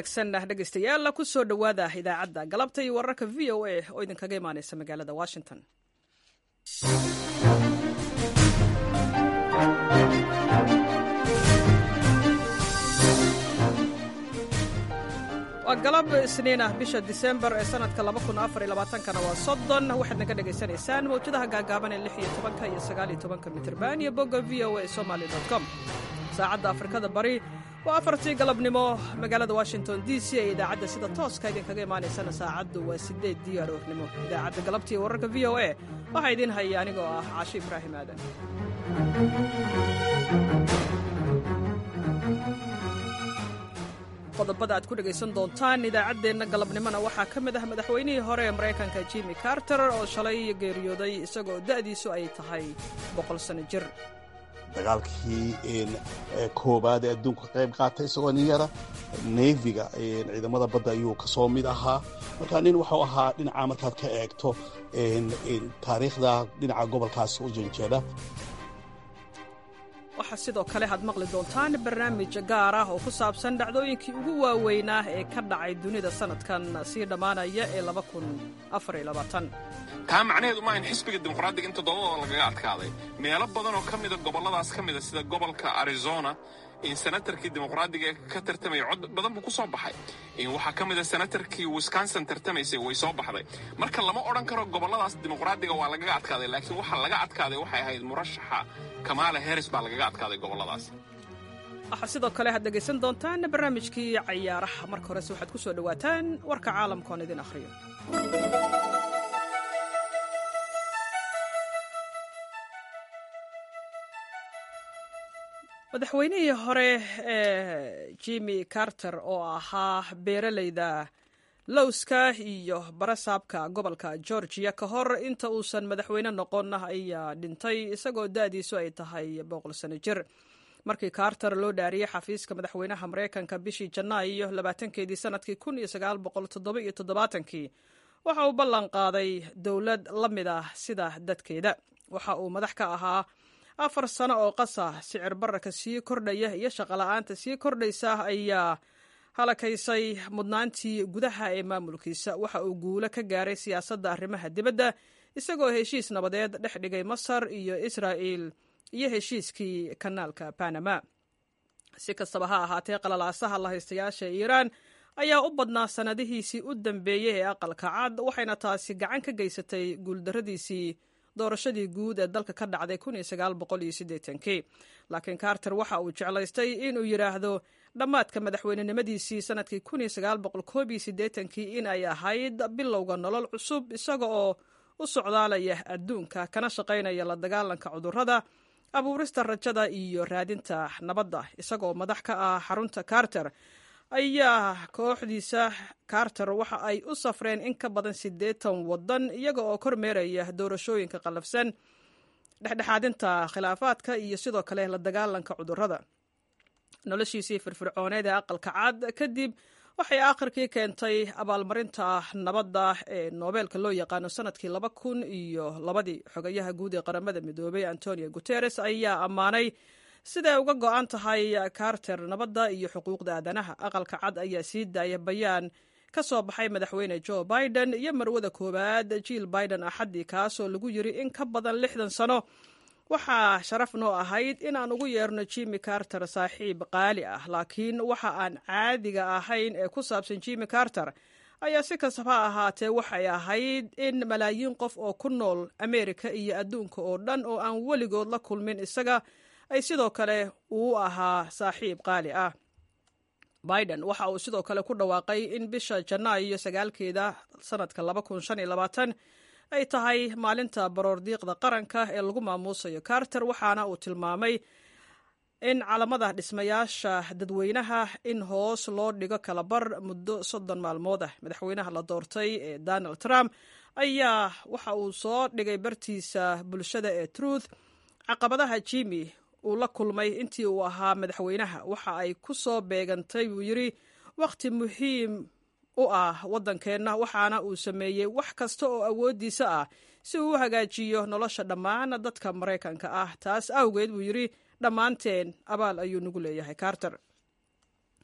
wanaagsan dhegaystayaal ku soo dhowaada idaacadda galabta iyo wararka v o a oo idinkaga imaanaysa magaalada washington. waa galab isniin ah bisha Diseembar ee sanadka 2024 waa 30 waxaad naga dhageysanaysaan mawjadaha gaagaaban ee 16 iyo 19 mitirban iyo bogga voasomali.com. saacadda Afrikada Bari waa 4 galabnimo magaalada Washington DC ee idaacadda sida tooska idinkaga imaanaysana saacaddu waa 8 diyaarnimo. idaacadda galabtii wararka VOA waxa idin haya anigoo ah Caashi Ibraahim Aadan. qodobada aad ku dhagaysan doontaan idaacaddeenna galabnimona waxaa ka mid ah madaxweynihii hore ee Mareykanka Jimmy Carter oo shalay geeriyooday isagoo da'diisu ay tahay 100 sano jir. dagaalkii koobaad ee adduunka qayb qaatay isagoo nin yara neefiga ciidamada badda ayuu ka soo mid ahaa. marka nin wuxuu ahaa dhinaca markaad ka eegto taariikhda dhinaca gobolkaas u janjeeda. waxaa sidoo kale aad maqli doontaan barnaamij gaar ah oo ku saabsan dhacdooyinkii ugu waaweynaa ee ka dhacay dunida sanadkan sii dhammaanaya ee 2024. taa macnaheedu maahan xisbiga dimuqraadiga inta doodada lagaga adkaaday meelo badan oo ka mida gobolladaas ka mida sida gobolka Arizona in senatarkii dimuqraadiga ka tartamay cod badan buu ku soo baxay. waxaa ka mida senatarkii Wisconsin tartamaysay way soo baxday. marka lama odhan karo gobolladaas dimuqraadiga waa lagaga adkaaday, laakiin waxa laga adkaaday waxay ahayd murashaxa Kamala Harris baa lagaga adkaaday gobolladaas. waxaa sidoo kale aad dhegaysan doontaan barnaamijkii cayaaraha. marka horese waxaad ku soo dhawaataan warka caalamka oon idin akhriyo. madaxweynihii hore ee Jimmy Carter oo ahaa beeralayda lowska iyo barasaabka gobolka Georgia ka hor inta uusan madaxweyne noqon ayaa dhintay isagoo da'diisu ay tahay 100 sano jir. markii Carter loo dhaariyay xafiiska madaxweynaha Mareykanka bishii Janaayo 20keedii sanadkii 1977 waxa uu ballan qaaday dawlad la mid ah sida dadkeeda. waxa uu madax ka ahaa 4 sano oo qasa sicir bararka sii kordhaya iyo shaqo la'aanta sii kordhaysa ayaa halakaysay mudnaantii gudaha ee maamulkiisa. waxa uu guulo ka gaaray siyaasadda arrimaha dibadda isagoo heshiis nabadeed dhex dhigay Masar iyo Israa'iil iyo heshiiskii kanaalka Panama. si kastaba ha ahaatee qalalaasaha la haystayaasha Iiraan ayaa u badnaa sanadihiisii u dambeeyay ee aqalka cad waxayna taasi gacan ka geysatay guuldarradiisii doorashadii guud ee dalka ka dhacday 1980. laakiin Carter waxa uu jeclaystay inuu yiraahdo dhammaadka madaxweynenimadiisii sanadkii 1981 in ay ahayd bilowga nolol cusub isaga oo u socdaalaya adduunka kana shaqaynaya la dagaalanka cudurrada, abuurista rajada iyo raadinta nabadda. isagoo madax ka ah xarunta Carter ayaa kooxdiisa Carter waxa ay u safreen in ka badan 80 waddan iyaga oo kormeeraya doorashooyinka qalafsan, dhexdhexaadinta khilaafaadka iyo sidoo kale la dagaalanka cudurrada. noloshiisii firfircooneed ee aqalka cad kadib waxay aakhirkii keentay abaalmarinta nabadda ee Nobelka loo yaqaano sanadkii 2002. xogayaha guud ee qaramada midoobay Antonio Guterres ayaa ammaanay siday uga go'an tahay Carter nabadda iyo xuquuqda aadanaha. aqalka cad ayaa sii daaya bayaan ka soo baxay madaxweyne Joe Biden iyo marwada koowaad Jill Biden axadii kaasoo lagu yiri in ka badan 60 sano waxaa sharaf noo ahayd in aan ugu yeerno Jimmy Carter saaxiib qaali ah, laakiin waxa aan caadiga ahayn ee ku saabsan Jimmy Carter ayaa si kastaba ahaatee waxay ahayd in malaayiin qof oo ku nool Ameerika iyo adduunka oo dhan oo aan weligood la kulmin isaga ay sidoo kale uu ahaa saaxiib qaali ah. Biden waxa uu sidoo kale ku dhawaaqay in bisha Janaayo 9keeda sanadka 2025 ay tahay maalinta baroordiiqda qaranka ee lagu maamuusayo Carter. waxaana uu tilmaamay in calamada dhismayaasha dadweynaha in hoos loo dhigo kala bar muddo 30 maalmood ah. madaxweynaha la doortay ee Donald Trump ayaa waxa uu soo dhigay bartiisa bulshada ee Truth caqabadaha Jimmy uu la kulmay intii uu ahaa madaxweynaha waxa ay ku soo beegantay buu yiri waqti muhiim u ah waddankeenna, waxaana uu sameeyey wax kasta oo awoodiisa ah si uu u hagaajiyo nolosha dhammaan dadka Mareykanka ah. taas awgeed buu yiri dhammaanteen abaal ayuu nagu leeyahay Carter.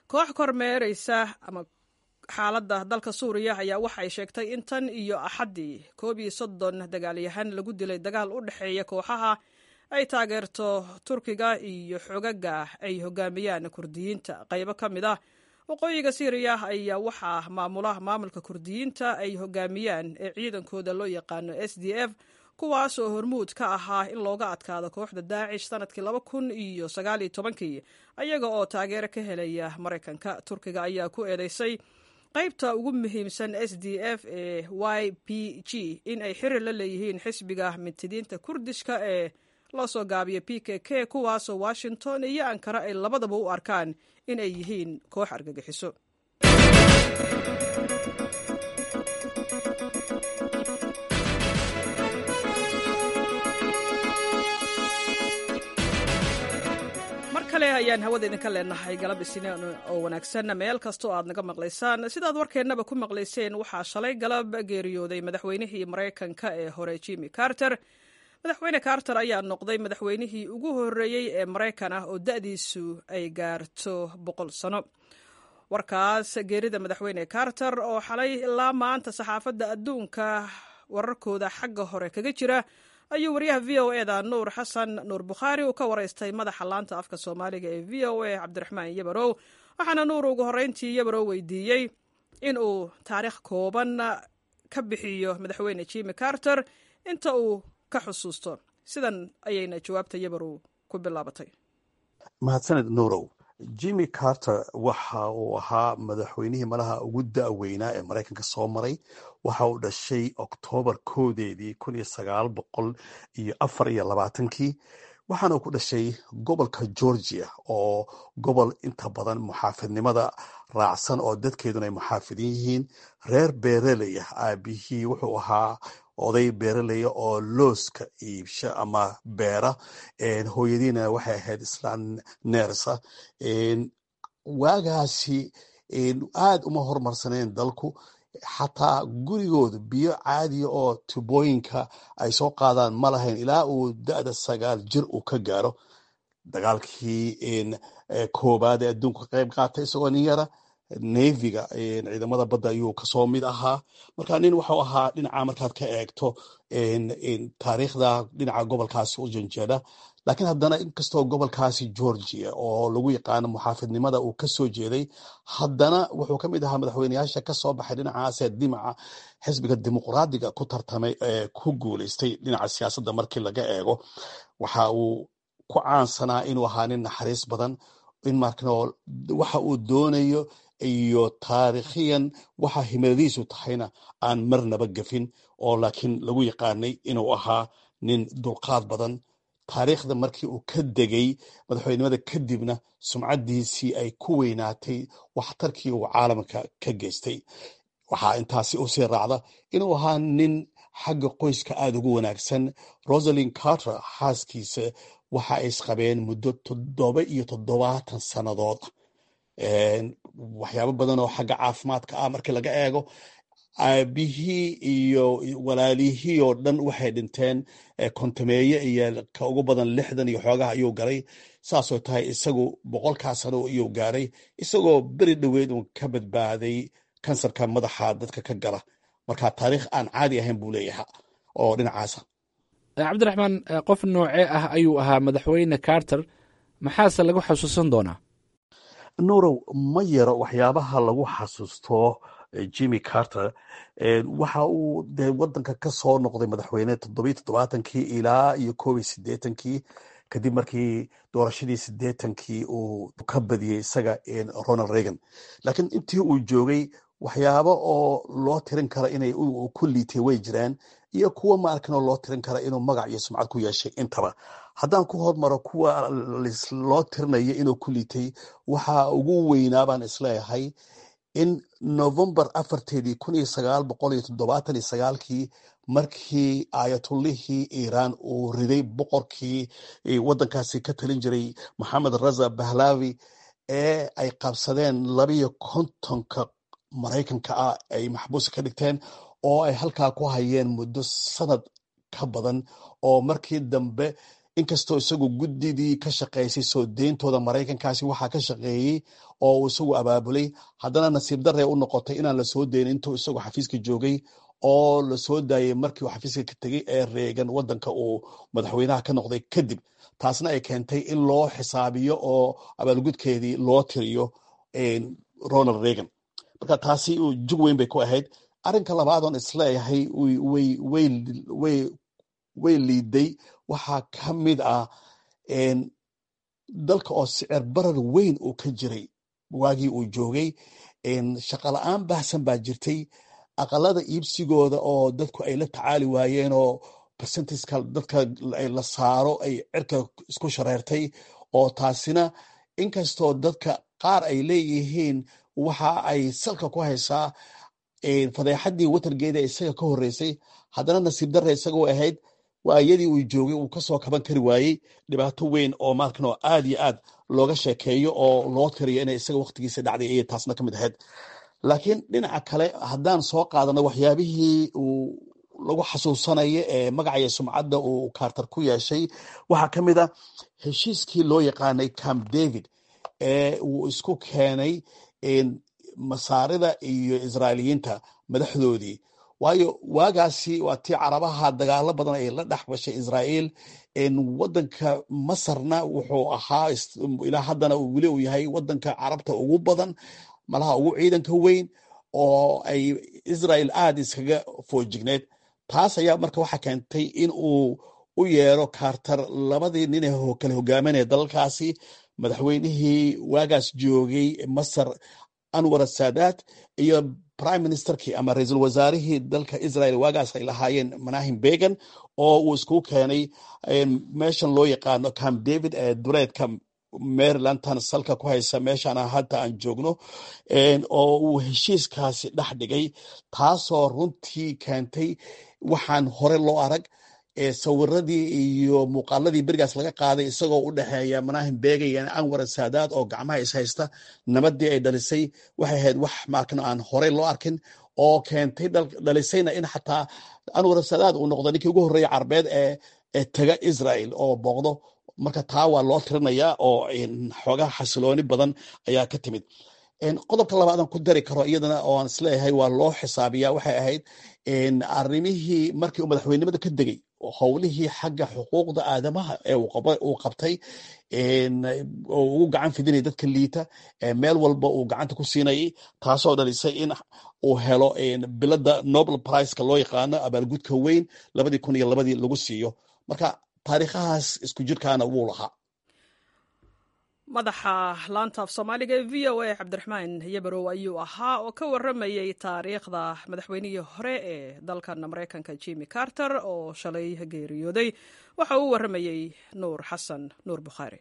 koox kormeeraysa ama xaaladda dalka suuriya ayaa waxa ay sheegtay in tan iyo axaddii 30 dagaalyahan lagu dilay dagaal u dhexeeya kooxaha ay taageerto turkiga iyo xogaga ay hogaamiyaan kurdiyiinta. qaybo ka mid ah waqooyiga Syria ayaa waxaa maamulka kurdiyiinta ay hogaamiyaan ee ciidankooda loo yaqaano SDF, kuwaas oo hormuud ka ahaa in looga adkaado kooxda Daacish sanadkii 2019 ayaga oo taageero ka helaya Mareykanka. Turkiga ayaa ku eedeysay qaybta ugu muhiimsan SDF ee YPG in ay xiriir la leeyihiin xisbiga mintidiinta Kurdishka ee loo soo gaabiyo PKK, kuwaasoo Washington iyo Ankara ay labadaba u arkaan in ay yihiin koox argagixiso. kale ayaan hawada idinka leenahay galab isniin oo wanaagsan meel kastoo aad naga maqlaysaan. sidaad warkeennaba ku maqlayseen, waxaa shalay galab geeriyooday madaxweynihii Mareykanka ee hore Jimmy Carter. madaxweyne Carter ayaa noqday madaxweynihii ugu horreeyey ee Mareykan ah oo da'diisu ay gaarto 100 sano. warkaas geerida madaxweyne Carter oo xalay ilaa maanta saxaafadda adduunka wararkooda xagga hore kaga jira ayuu wariyaha VOA-da Nuur Xasan Nuur Bukhaari uu ka waraystay madaxa laanta afka Soomaaliga ee VOA Cabdiraxmaan Yabarow. waxaana Nuur ugu horreyntii Yabarow weydiiyey in uu taariikh kooban ka bixiyo madaxweyne Jimmy Carter inta uu ka xusuusto. sidan ayayna jawaabta Yabarow ku bilaabatay. mahadsanid Nuurow. Jimmy Carter waxa uu ahaa madaxweynihii malaha ugu da'weynaa ee Mareykanka soo maray. waxa uu dhashay Oktoobar 1 1924 waxaana uu ku dhashay gobolka Georgia oo gobol inta badan muxaafidnimada raacsan oo dadkeeduna ay muxaafidin yihiin. reer beeraley ah. aabihii wuxuu ahaa oday beeraley oo looska iibsha ama beera. hooyadiina waxay ahayd islaan neersa. waagaasi aad uma horumarsaneen dalku. xataa gurigooda biyo caadiya oo tubooyinka ay soo qaadaan ma lahayn ilaa uu da'da 9 jir uu ka gaaro. dagaalkii koobaad ee adduunka ka qayb qaatay isagoo nin yara. neviga ciidamada badda ayuu kasoo mid ahaa. marka nin waxuu ahaa dhinaca markaad ka eegto taariikhda dhinaca gobolkaasi u janjeeda. laakiin haddana inkastoo gobolkaasi Georgia oo lagu yaqaano muxaafidnimada uu kasoo jeeday, haddana wuxuu ka mid ahaa madaxweyneyaasha kasoo baxay dhinacaasee dhinaca xisbiga dimuqraadiga ku tartamay ee ku guuleystay dhinaca siyaasadda. markii laga eego waxa uu ku caansanaa inuu ahaa nin naxariis badan, in waxa uu doonayo iyo taariikhiyan waxa himiladiisu tahayna aan marnaba gafin, oo laakiin lagu yaqaanay inuu ahaa nin dulqaad badan. taariikhda markii uu ka degay madaxweynimada kadibna sumcadiisii ay ku weynaatay waxtarkii uu caalamka ka geystay. waxaa intaasi usii raacda inuu ahaa nin xagga qoyska aada ugu wanaagsan. Rosalind Carter xaaskiisa waxa ay isqabeen muddo 7 sannadood. waxyaabo badan oo xagga caafimaadka ah markii laga eego. aabihii iyo walaalihii oo dhan waxay dhinteen. kontameeye iyo ka ugu badan 60 iyo xoogaha ayuu galay. saasoo tahay isagu 100 sano ayuu gaaray, isagoo beri dhoweed uu ka badbaaday kansarka madaxa dadka ka gala. marka taariikh aan caadi ahayn buu leeyahay oo dhinacaasa. cabdiraxmaan, qof noocee ah ayuu ahaa madaxweyne Carter? maxaase lagu xasuusan doonaa? Nuurow, ma yaro waxyaabaha lagu xasuusto Jimmy Carter. waxa uu wadanka ka soo noqday madaxweyne 77 ilaa iyo 81 kadib markii doorashadii 80 uu ka badiyey isaga Ronald Reagan. laakiin intii uu joogay waxyaabo oo loo tirin kara inay ku liitay way jiraan, iyo kuwa ma arkin oo loo tirin kara inuu magac iyo sumcad ku yeeshay intaba. haddaan ku hormaro kuwa loo tirinayo inuu ku liitay, waxa ugu weynaa baan isleeyahay in November 4 1979 markii ayatullihii Iiraan uu riday boqorkii wadankaasi ka talin jiray Mohammad Reza Pahlavi ee ay qabsadeen 52 Mareykanka ah ay maxbuus ka dhigteen oo ay halkaa ku hayeen muddo sanad ka badan, oo markii dambe inkastoo isagu guddidii ka shaqaysay soo deyntooda maraykankaasi waxaa ka shaqeeyey oo uu isagu abaabulay, haddana nasiib darre u noqotay inaan la soo deynin intuu isagu xafiiska joogay oo la soo daayey markii uu xafiiska ka tegey ee Reagan waddanka uu madaxweynaha ka noqday kadib. taasna ay keentay in loo xisaabiyo oo abaalgudkeedii loo tiriyo Ronald Reagan. marka taasi jug weyn bay ku ahayd. arrinka labaad oon isleeyahay way liiday waxaa ka mid ah dalka oo sicir barar weyn uu ka jiray waagii uu joogay. shaqo la-aan baahsan baa jirtay. aqalada iibsigooda oo dadku ay la tacaali waayeen oo percentiska dadka la saaro ay cirka isku shareertay, oo taasina inkastoo dadka qaar ay leeyihiin waxa ay salka ku haysaa fadeexadii watergeeda isaga ka horeysay, haddana nasiib darre isagoo ahayd waayadii uu joogay uu kasoo kaban kari waayey dhibaato weyn oo maalkan oo aad iyo aad looga sheekeeyo oo loo tiriyo inay isaga waqtigiisa dhacday ayay taasna ka mid ahayd. laakiin dhinaca kale haddaan soo qaadano waxyaabihii uu lagu xasuusanayo ee magacaya sumcadda uu Carter ku yeeshay, waxaa ka mid a heshiiskii loo yaqaanay Camp David ee uu isku keenay masaarida iyo Israa'iiliyiinta madaxdoodii. waayo waagaasi waa tii carabaha dagaalo badan ay la dhex gashay Israa'iil. waddanka Masarna wuxuu ahaa ilaa haddana weli uu yahay waddanka carabta ugu badan, malaha ugu ciidanka weyn, oo ay Israa'iil aad iskaga foojigneed. taas ayaa marka waxaa keentay in uu u yeero Carter labadii nin ee kala hogaaminaya dalalkaasi, madaxweynihii waagaas joogay Masar Anwar Sadat iyo prime ministerkii ama ra'iisul wasaarihii dalka Israel waagaas ay lahaayeen Menachem Begin, oo uu isku keenay meeshan loo yaqaano Camp David ee duleedka Maryland tan salka ku haysa meeshan hadda aan joogno, oo uu heshiiskaasi dhex dhigay, taasoo runtii keentay waxaan hore loo arag. sawiradii iyo muuqaaladii berigaas laga qaaday isagoo u dhexeeya Menachem Begin iyo Anwar Sadat oo gacmaha is haysta, nabadii ay dhalisay waxay ahayd wax maakano aan horey loo arkin, oo keentay dhalisayna in xataa Anwar Sadat uu noqdo ninkii ugu horreeyay Carbeed ee taga Israel oo booqdo. marka taa waa loo tirinayaa oo xoogaa xasilooni badan ayaa ka timid. qodobka labaad aan ku dari karo iyadana oo aan isleeyahay waa loo xisaabiyaa waxay ahayd arrimihii markii uu madaxweynimada ka degay, howlihii xagga xuquuqda aadamaha ee uu qabtay, oo ugu gacan fidinaya dadka liita, meel walba uu gacanta ku siinayay, taasoo dhalisay in uu helo bilada Nobel Prize-ka loo yaqaano abaalgudka weyn 2002 lagu siiyo. marka taariikhahaas isku jirkaana wuu lahaa. madaxa laanta af soomaaliga ee v o a cabdiraxmaan yabarow ayuu ahaa oo ka waramayey taariikhda madaxweynihii hore ee dalkan maraykanka Jimmy Carter oo shalay geeriyooday. waxa uu waramayey nuur xasan nuur bukhaari.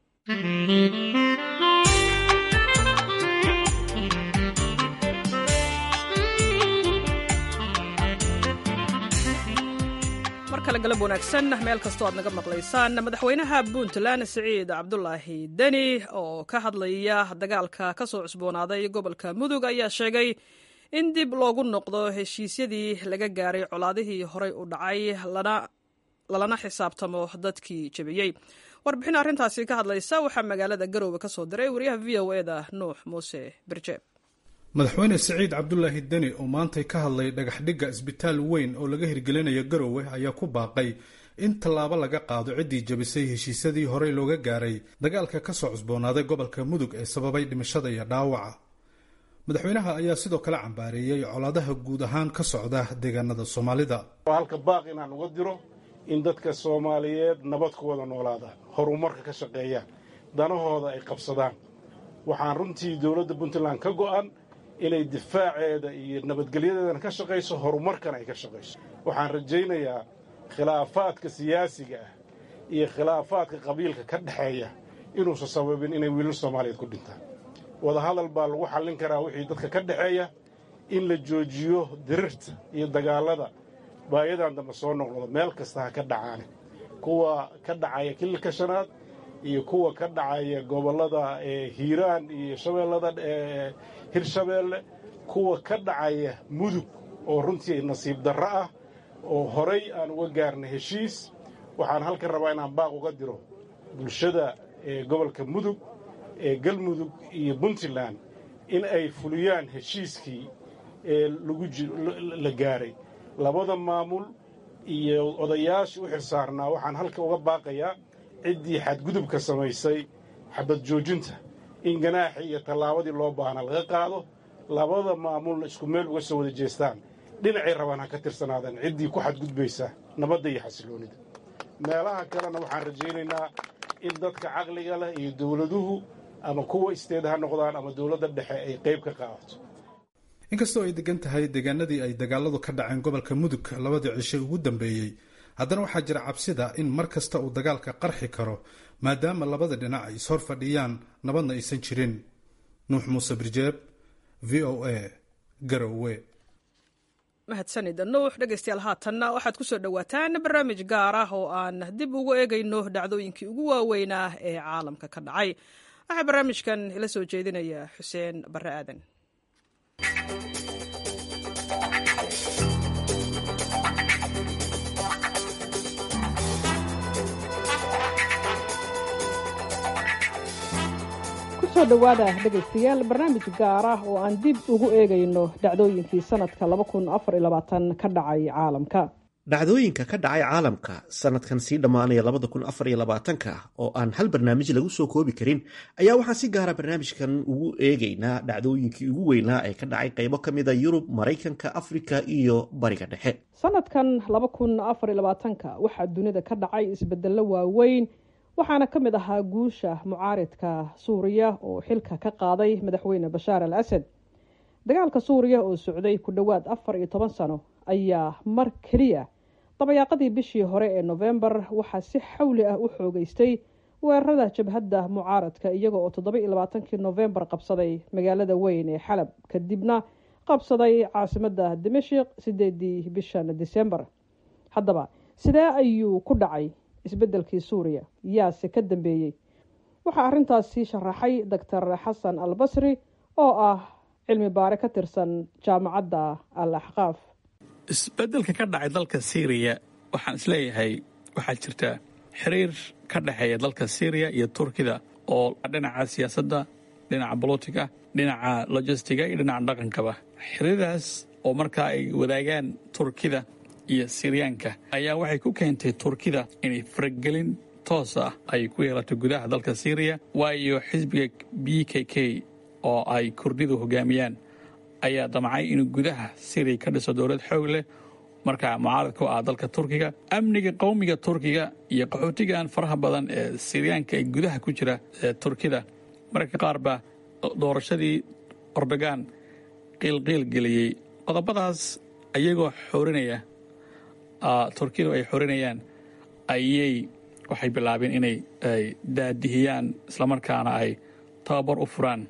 markale galab wanaagsan meel kastoo aad naga maqlaysaan. madaxweynaha Puntland Siciid Cabdulaahi Deni oo ka hadlaya dagaalka ka soo cusboonaaday gobolka Mudug ayaa sheegay in dib loogu noqdo heshiisyadii laga gaaray colaadihii horey u dhacay lalana xisaabtamo dadkii jabiyey. warbixin arrintaasi ka hadlaysa waxaa magaalada Garowe ka soo diray wariyaha VOA-da Nuux Muuse Birje. madaxweyne Siciid Cabdulaahi Deni oo maantay ka hadlay dhagaxdhigga isbitaal weyn oo laga hirgelinayo Garowe ayaa ku baaqay in tallaabo laga qaado ciddii jabisay heshiisyadii horey looga gaaray dagaalka ka soo cusboonaaday gobolka Mudug ee sababay dhimashada iyo dhaawaca. madaxweynaha ayaa sidoo kale cambaareeyay colaadaha guud ahaan ka socda deegaanada Soomaalida. halka baaq inaan uga diro in dadka Soomaaliyeed nabad ku wada noolaadaan, horumarka ka shaqeeyaan, danahooda ay qabsadaan. waxaan runtii dowladda Puntland ka go'an inay difaaceeda iyo nabadgelyadeedana ka shaqayso, horumarkana ay ka shaqayso. waxaan rajaynayaa khilaafaadka siyaasiga ah iyo khilaafaadka qabiilka ka dhexeeya inuusan sababin inay wiilal Soomaaliyeed ku dhintaan. wadahadal baa lagu xallin karaa wixii dadka ka dhexeeya, in la joojiyo dirirta iyo dagaalada baayadan dambe soo noqnoqda meel kasta ha ka dhacaane, kuwa ka dhacaya kililka shanaad iyo kuwa ka dhacaya gobollada Hiiraan iyo shabeellada Hirshabeelle, kuwa ka dhacaya Mudug oo runtii nasiib darro ah oo horey aan uga gaarnay heshiis waxaan halkan rabaa inaan baaq uga diro bulshada gobolka mudug galmudug iyo puntland in ay fuliyaan heshiiskii la gaaray labada maamul iyo odayaashii u xilsaarnaa. waxaan halkan uga baaqayaa ciddii xadgudubka samaysay xabad joojinta in ganaaxii iyo tallaabadii loo baahnaa laga qaado, labada maamulna isku meel uga soo wada jeestaan, dhinacay rabaan ha ka tirsanaadaan ciddii ku xadgudbaysa nabadda iyo xasiloonida. meelaha kalena waxaan rajaynaynaa in dadka caqliga leh iyo dawladuhu ama kuwa isteed ha noqdaan ama dawladda dhexe ay qayb ka qaadato. inkastoo ay degan tahay deegaanadii ay dagaaladu ka dhaceen gobolka mudug labadii cisho ugu dambeeyey, haddana waxaa jira cabsida in mar kasta uu dagaalka qarxi karo maadaama labada dhinac ay ishor fadhiyaan nabadna aysan jirin. nuux muuse birjeeb, v o a, garowe. mahadsanida nuux. dhegaystayaal haatanna waxaad ku soo dhowaataan barnaamij gaar ah oo aan dib ugu eegayno dhacdooyinkii ugu waaweynaa ee caalamka ka dhacay. waxaa barnaamijkan ila soo jeedinaya xuseen barre aadan. kusoo dhowaada dhegaystayaal barnaamij gaar ah oo aan dib ugu eegayno dhacdooyinkii sanadka ka dhacay caalamka. dhacdooyinka ka dhacay caalamka sanadkan sii dhammaanaya oo aan hal barnaamij lagu soo koobi karin ayaa waxaan si gaara barnaamijkan ugu eegaynaa dhacdooyinkii ugu weynaa ee ka dhacay qaybo ka mida Yurub, Maraykanka, Afrika iyo Bariga Dhexe. sanadkan waxaa dunida ka dhacay isbedello waaweyn, waxaana ka mid ahaa guusha mucaaridka Suuriya oo xilka ka qaaday madaxweyne Bashaar al-Asad. dagaalka Suuriya oo socday ku dhowaad 14 sano ayaa mar keliya dabayaaqadii bishii hore ee November waxaa si xawli ah u xoogaystay weerarada jabhadda mucaaradka iyaga oo 27kii November qabsaday magaalada weyn ee Xalab, kadibna qabsaday caasimadda Dimashq 8 bishan December. haddaba sidee ayuu ku dhacay isbedelkii Suuriya? yaase ka dambeeyey? waxaa arrintaasi sharaxay Dr. Xasan Al-Basri oo ah cilmi baare ka tirsan jaamacadda Al-Ahqaaf. isbedelka ka dhacay dalka Syria waxaan isleeyahay waxaa jirta xiriir ka dhexeeya dalka Syria iyo Turkida oo dhinaca siyaasadda, dhinaca bolotiga, dhinaca logistiga iyo dhinaca dhaqankaba. xiriiradaas oo markaa ay wadaagaan Turkida iyo Syriyaanka ayaa waxay ku keentay Turkida inay faragelin toos ah ay ku yeelato gudaha dalka Syria, waayo xisbiga PKK oo ay Kurdidu hogaamiyaan ayaa damcay inuu gudaha Syria ka dhiso dowlad xoog leh, markaa mucaaradka u ah dalka Turkiga. amniga qowmiga Turkiga iyo qaxootigan faraha badan ee Syriyaanka ee gudaha ku jira Turkida marka qaarba doorashadii Erdogan qiilqiil geliyey. qodobadaas ayagoo xoorinaya Turkidu ay xoorinayaan ayay waxay bilaabeen inay daadihiyaan islamarkaana ay tababar u furaan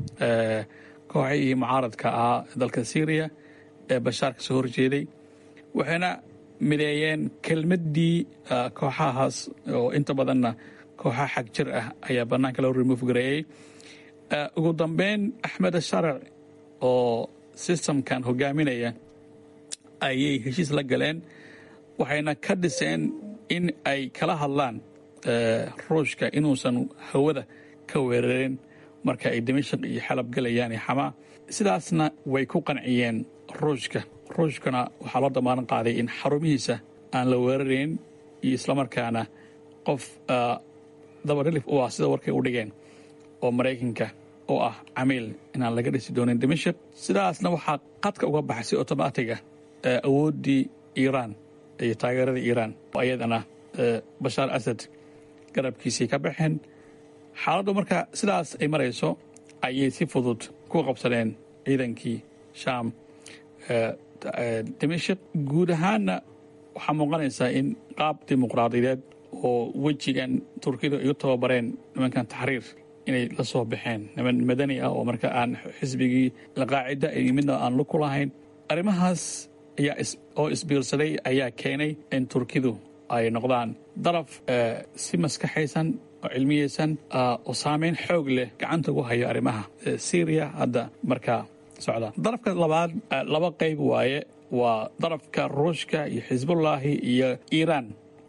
kooxihii mucaaradka ahaa dalka Syria ee Bashaar ka soo horjeeday. waxayna mideeyeen kelmaddii kooxahaas oo inta badanna kooxa xag jir ah ayaa bannaanka loo remove gareeyey. ugu dambeyn Axmed Sharac oo systemkan hogaaminaya ayay heshiis la galeen, waxayna ka dhiseen in ay kala hadlaan ruushka inuusan hawada ka weerarin marka ay Dimashq iyo Xalab galayaan iyo Xamaa. sidaasna way ku qanciyeen ruushkana waxaa loo damaaran qaaday in xarumihiisa aan la weerarin iyo islamarkaana qof dabarilif u ah sida warkay u dhigeen oo Maraykanka oo ah camiil inaan laga dhisi doonin Dimashq. sidaasna waxaa qadka uga baxay si otomaatiga awooddii Iiraan iyo taageeradii Iiraan oo ayadana Bashaar Asad garabkiisii ka baxeen. xaaladdu marka sidaas ay marayso ayay si fudud ku qabsadeen ciidankii Shaam Dimashq. guud ahaanna waxaa muuqanaysaa in qaab dimuqraadiyadeed oo wejigan Turkidu ay u tababareen nimankan taxriir inay la soo baxeen niman madani ah oo marka aan xisbigii Al-Qaacida iyo midna aan lug ku lahayn. arrimahaas oo isbiirsaday ayaa keenay in Turkidu ay noqdaan daraf si maskaxaysan oo cilmiyeysan oo saameyn xoog leh gacanta ugu hayo arrimaha Syria hadda markaa socda. darafka labaad laba qayb waaye, waa darafka Ruushka iyo Xisbullaahi iyo Iiraan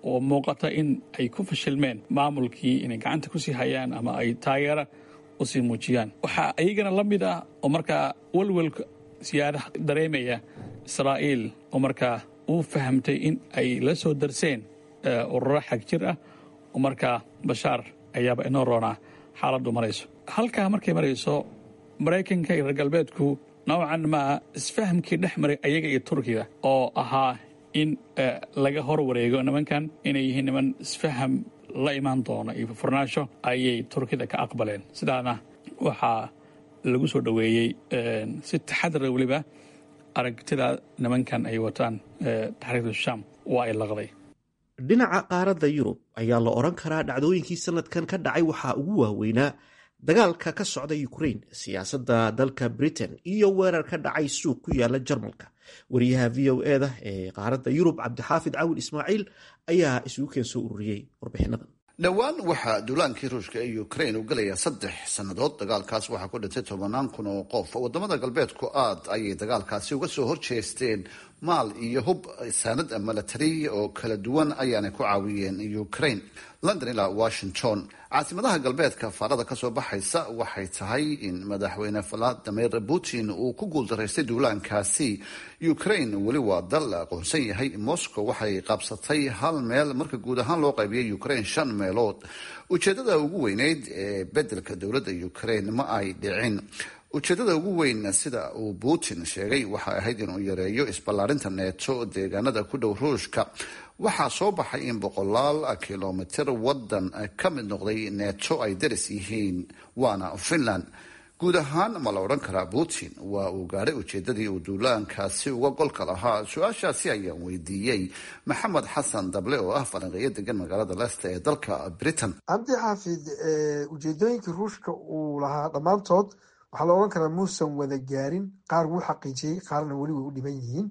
oo muuqata in ay ku fashilmeen maamulkii inay gacanta ku sii hayaan ama ay taageera u sii muujiyaan. waxaa iyagana la mid ah oo markaa welwelka siyaadaha dareemaya israa'iil oo markaa uu fahamtay in ay la soo darseen ururo xag jir ah oo markaa bashaar ayaaba inoo roonaa xaaladdu marayso. halkaa markay marayso maraykanka iyo reer galbeedku noocan maa isfahamkii dhex maray ayaga iyo turkiga oo ahaa in laga hor wareego nimankan inay yihiin niman isfaham la imaan doona iyo furnaasho ayay turkida ka aqbaleen. sidaana waxaa lagu soo dhoweeyey si taxadara weliba aragtida nimankan ay wataan taxriirta shaam waa ay laqday. dhinaca qaaradda yurub ayaa la odhan karaa dhacdooyinkii sanadkan ka dhacay waxaa ugu waaweynaa dagaalka ka socda Ukraine, siyaasadda dalka Britain iyo weerar ka dhacay suuq ku yaala Jarmalka. wariyaha VOA-da ee qaaradda Yurub Cabdixaafid Cawil Ismaaciil ayaa isugu keen soo ururiyey warbixinadan. dhowaan waxaa duulaankii ruushka ee Ukraine u galaya 3 sannadood. dagaalkaas waxaa ku dhintay 10,000 oo qof. wadamada galbeedku aad ayay dagaalkaasi uga soo horjeesteen. maal iyo hub saanad milatari oo kala duwan ayaana ku caawiyeen Ukraine. London ilaa Washington, caasimadaha galbeedka faarada kasoo baxaysa waxay tahay in madaxweyne Vladimir Putin uu ku guuldaraystay duulaankaasi. Ukraine weli waa dal aqoonsan yahay. Moscow waxay qabsatay hal meel marka guud ahaan loo qaybiyay Ukraine 5 meelood. ujeedada ugu weyneyd ee bedelka dowladda Ukraine ma ay dhicin. ujeedada ugu weyn sida uu Putin sheegay waxay ahayd inuu yareeyo isballaarinta NATO deegaanada ku dhow Ruushka. waxaa soo baxay in 100 kilomitir wadan ka mid noqday NATO ay daris yihiin, waana Finland. guud ahaan ma la odhan karaa Putin waa uu gaadhay ujeedadii uu duulaankaasi uga golka lahaa? su-aashaasi ayaan weydiiyey maxamed xasan dable oo ah falanqeeyo degan magaalada Leicester ee dalka Britain. cabdi xaafid, ujeedooyinkii ruushka uu lahaa dhammaantood waxaa la odhan karaa muusan wada gaarin. qaar wuu xaqiijiyey, qaarna weli way u dhiban yihiin.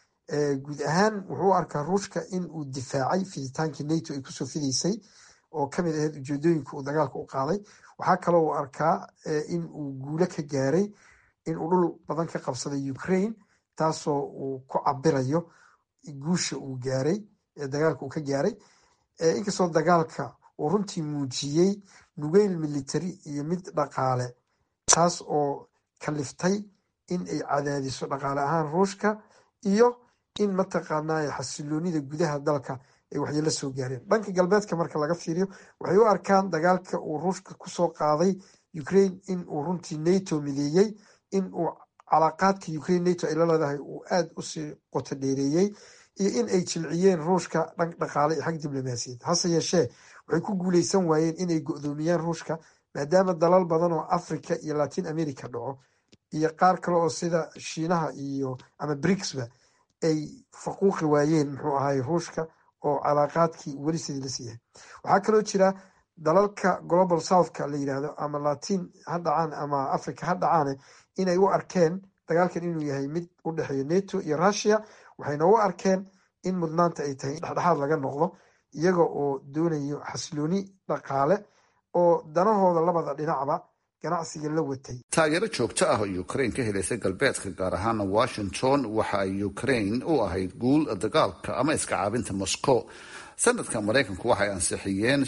guud ahaan wuxuu u arkaa ruushka in uu difaacay fiditaankii NATO ay kusoo fidaysay oo kamid ahayd ujeedooyinka uu dagaalka u qaaday. waxaa kaloo uu arkaa in uu guulo ka gaaray, in uu dhul badan ka qabsaday Ukraine, taasoo uu ku cabirayo guusha uu gaaray ee dagaalka uu ka gaaray. inkastoo dagaalka uu runtii muujiyey nugeyl military iyo mid dhaqaale, taas oo kaliftay in ay cadaadiso dhaqaale ahaan ruushka iyo in mataqaanaa xasiloonida gudaha dalka ay waxyeelo soo gaareen. dhanka galbeedka marka laga fiiriyo waxay u arkaan dagaalka uu ruushka kusoo qaaday Ukraine in uu runtii NATO mideeyey, in uu calaaqaadka Ukraine NATO ay la leedahay uu aad usii qoto dheereeyey, iyo in ay jilciyeen ruushka dhanka dhaqaale iyo xag diblomaasiyad. hase yeeshee waxay ku guuleysan waayeen inay go'doomiyaan ruushka, maadaama dalal badan oo Africa iyo Latin America dhaco iyo qaar kale oo sida Shiinaha iyo ama BRICS-ba ay faquuqi waayeen muxuu ahaay ruushka oo calaaqaadkii weli sidii la siiyahay. waxaa kaloo jira dalalka Global South-ka la yidhaahdo ama Latin ha dhacaan ama Africa ha dhacaane inay u arkeen dagaalkan inuu yahay mid u dhexeeya NATO iyo Russia. waxayna u arkeen in mudnaanta ay tahay dhexdhexaad laga noqdo, iyaga oo doonayo xasilooni dhaqaale oo danahooda labada dhinacba ganacsiga la watay. taageero joogto ah oo Ukraine ka helaysay galbeedka gaar ahaan Washington waxa ay Ukraine u ahayd guul dagaalka ama iska caabinta Moscow. sanadka Mareykanku waxay ansixiyeen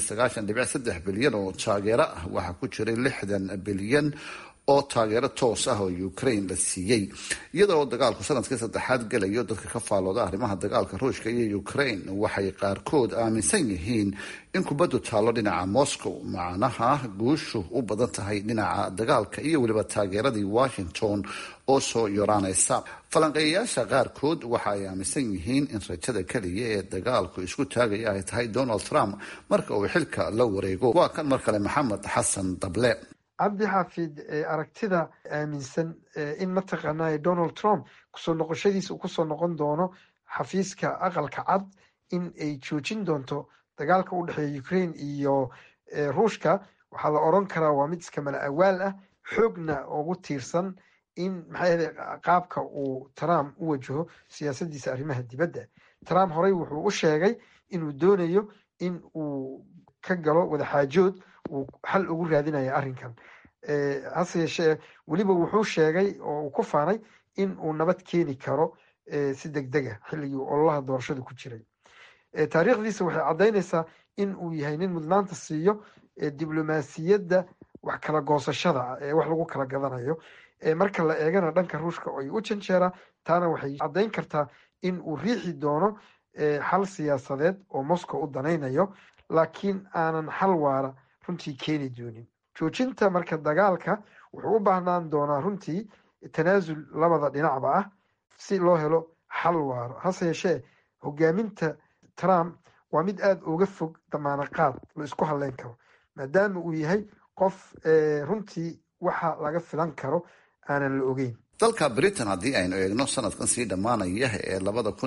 95.3 bilyan oo taageero ah. waxaa ku jiray 60 bilyan oo taageero toos ah oo Ukraine la siiyey. iyadoo dagaalku sanadkii saddexaad galayo, dadka ka faalooda arrimaha dagaalka Ruushka iyo Ukraine waxay qaarkood aaminsan yihiin in kubaddu taalo dhinaca Moscow, macnaha guushu u badan tahay dhinaca dagaalka iyo weliba taageeradii Washington oo soo yoraanaysa. falanqeeyayaasha qaarkood waxa ay aaminsan yihiin in rajada kaliya ee dagaalku isku taagaya ay tahay Donald Trump marka uu xilka la wareego. waa kan mar kale maxamed xasan dable. cabdi xaafid, aragtida aaminsan in mataqaanaa Donald Trump kusoo noqoshadiisa uu kusoo noqon doono xafiiska aqalka cad, in ay joojin doonto dagaalka u dhexeeya Ukraine iyo ruushka, waxaa la oran karaa waa mid iska mala awaal ah, xoogna ugu tiirsan in qaabka uu Trump u wajaho siyaasadiisa arrimaha dibadda. Trump horey wuxuu u sheegay inuu doonayo in uu ka galo wadaxaajood uu xal ugu raadinaya arrinkan. hase yeeshee weliba wuxuu sheegay oo uu ku faanay in uu nabad keeni karo si degdega xilligii ololaha doorashada ku jiray. taariikhdiisa waxay caddaynaysaa in uu yahay nin mudnaanta siiyo diblomaasiyadda wax kala goosashada ee wax lagu kala gadanayo. Marka la eegana dhanka ruushka ay u janjeera, taana waxay caddayn kartaa in uu riixi doono xal siyaasadeed oo Moscow u danaynayo, laakiin aanan xal waara runtii keeni doonin. Joojinta marka dagaalka wuxuu u baahnaan doonaa runtii tanaasul labada dhinacba ah si loo helo xal waaro. Hase yeeshee hogaaminta Trump waa mid aada uga fog damaanaqaad la isku halleyn karo, maadaama uu yahay qof runtii waxa laga filan karo aanan la ogeyn. dalka britain haddii aynu eegno sanadkan sii dhammaanaya ee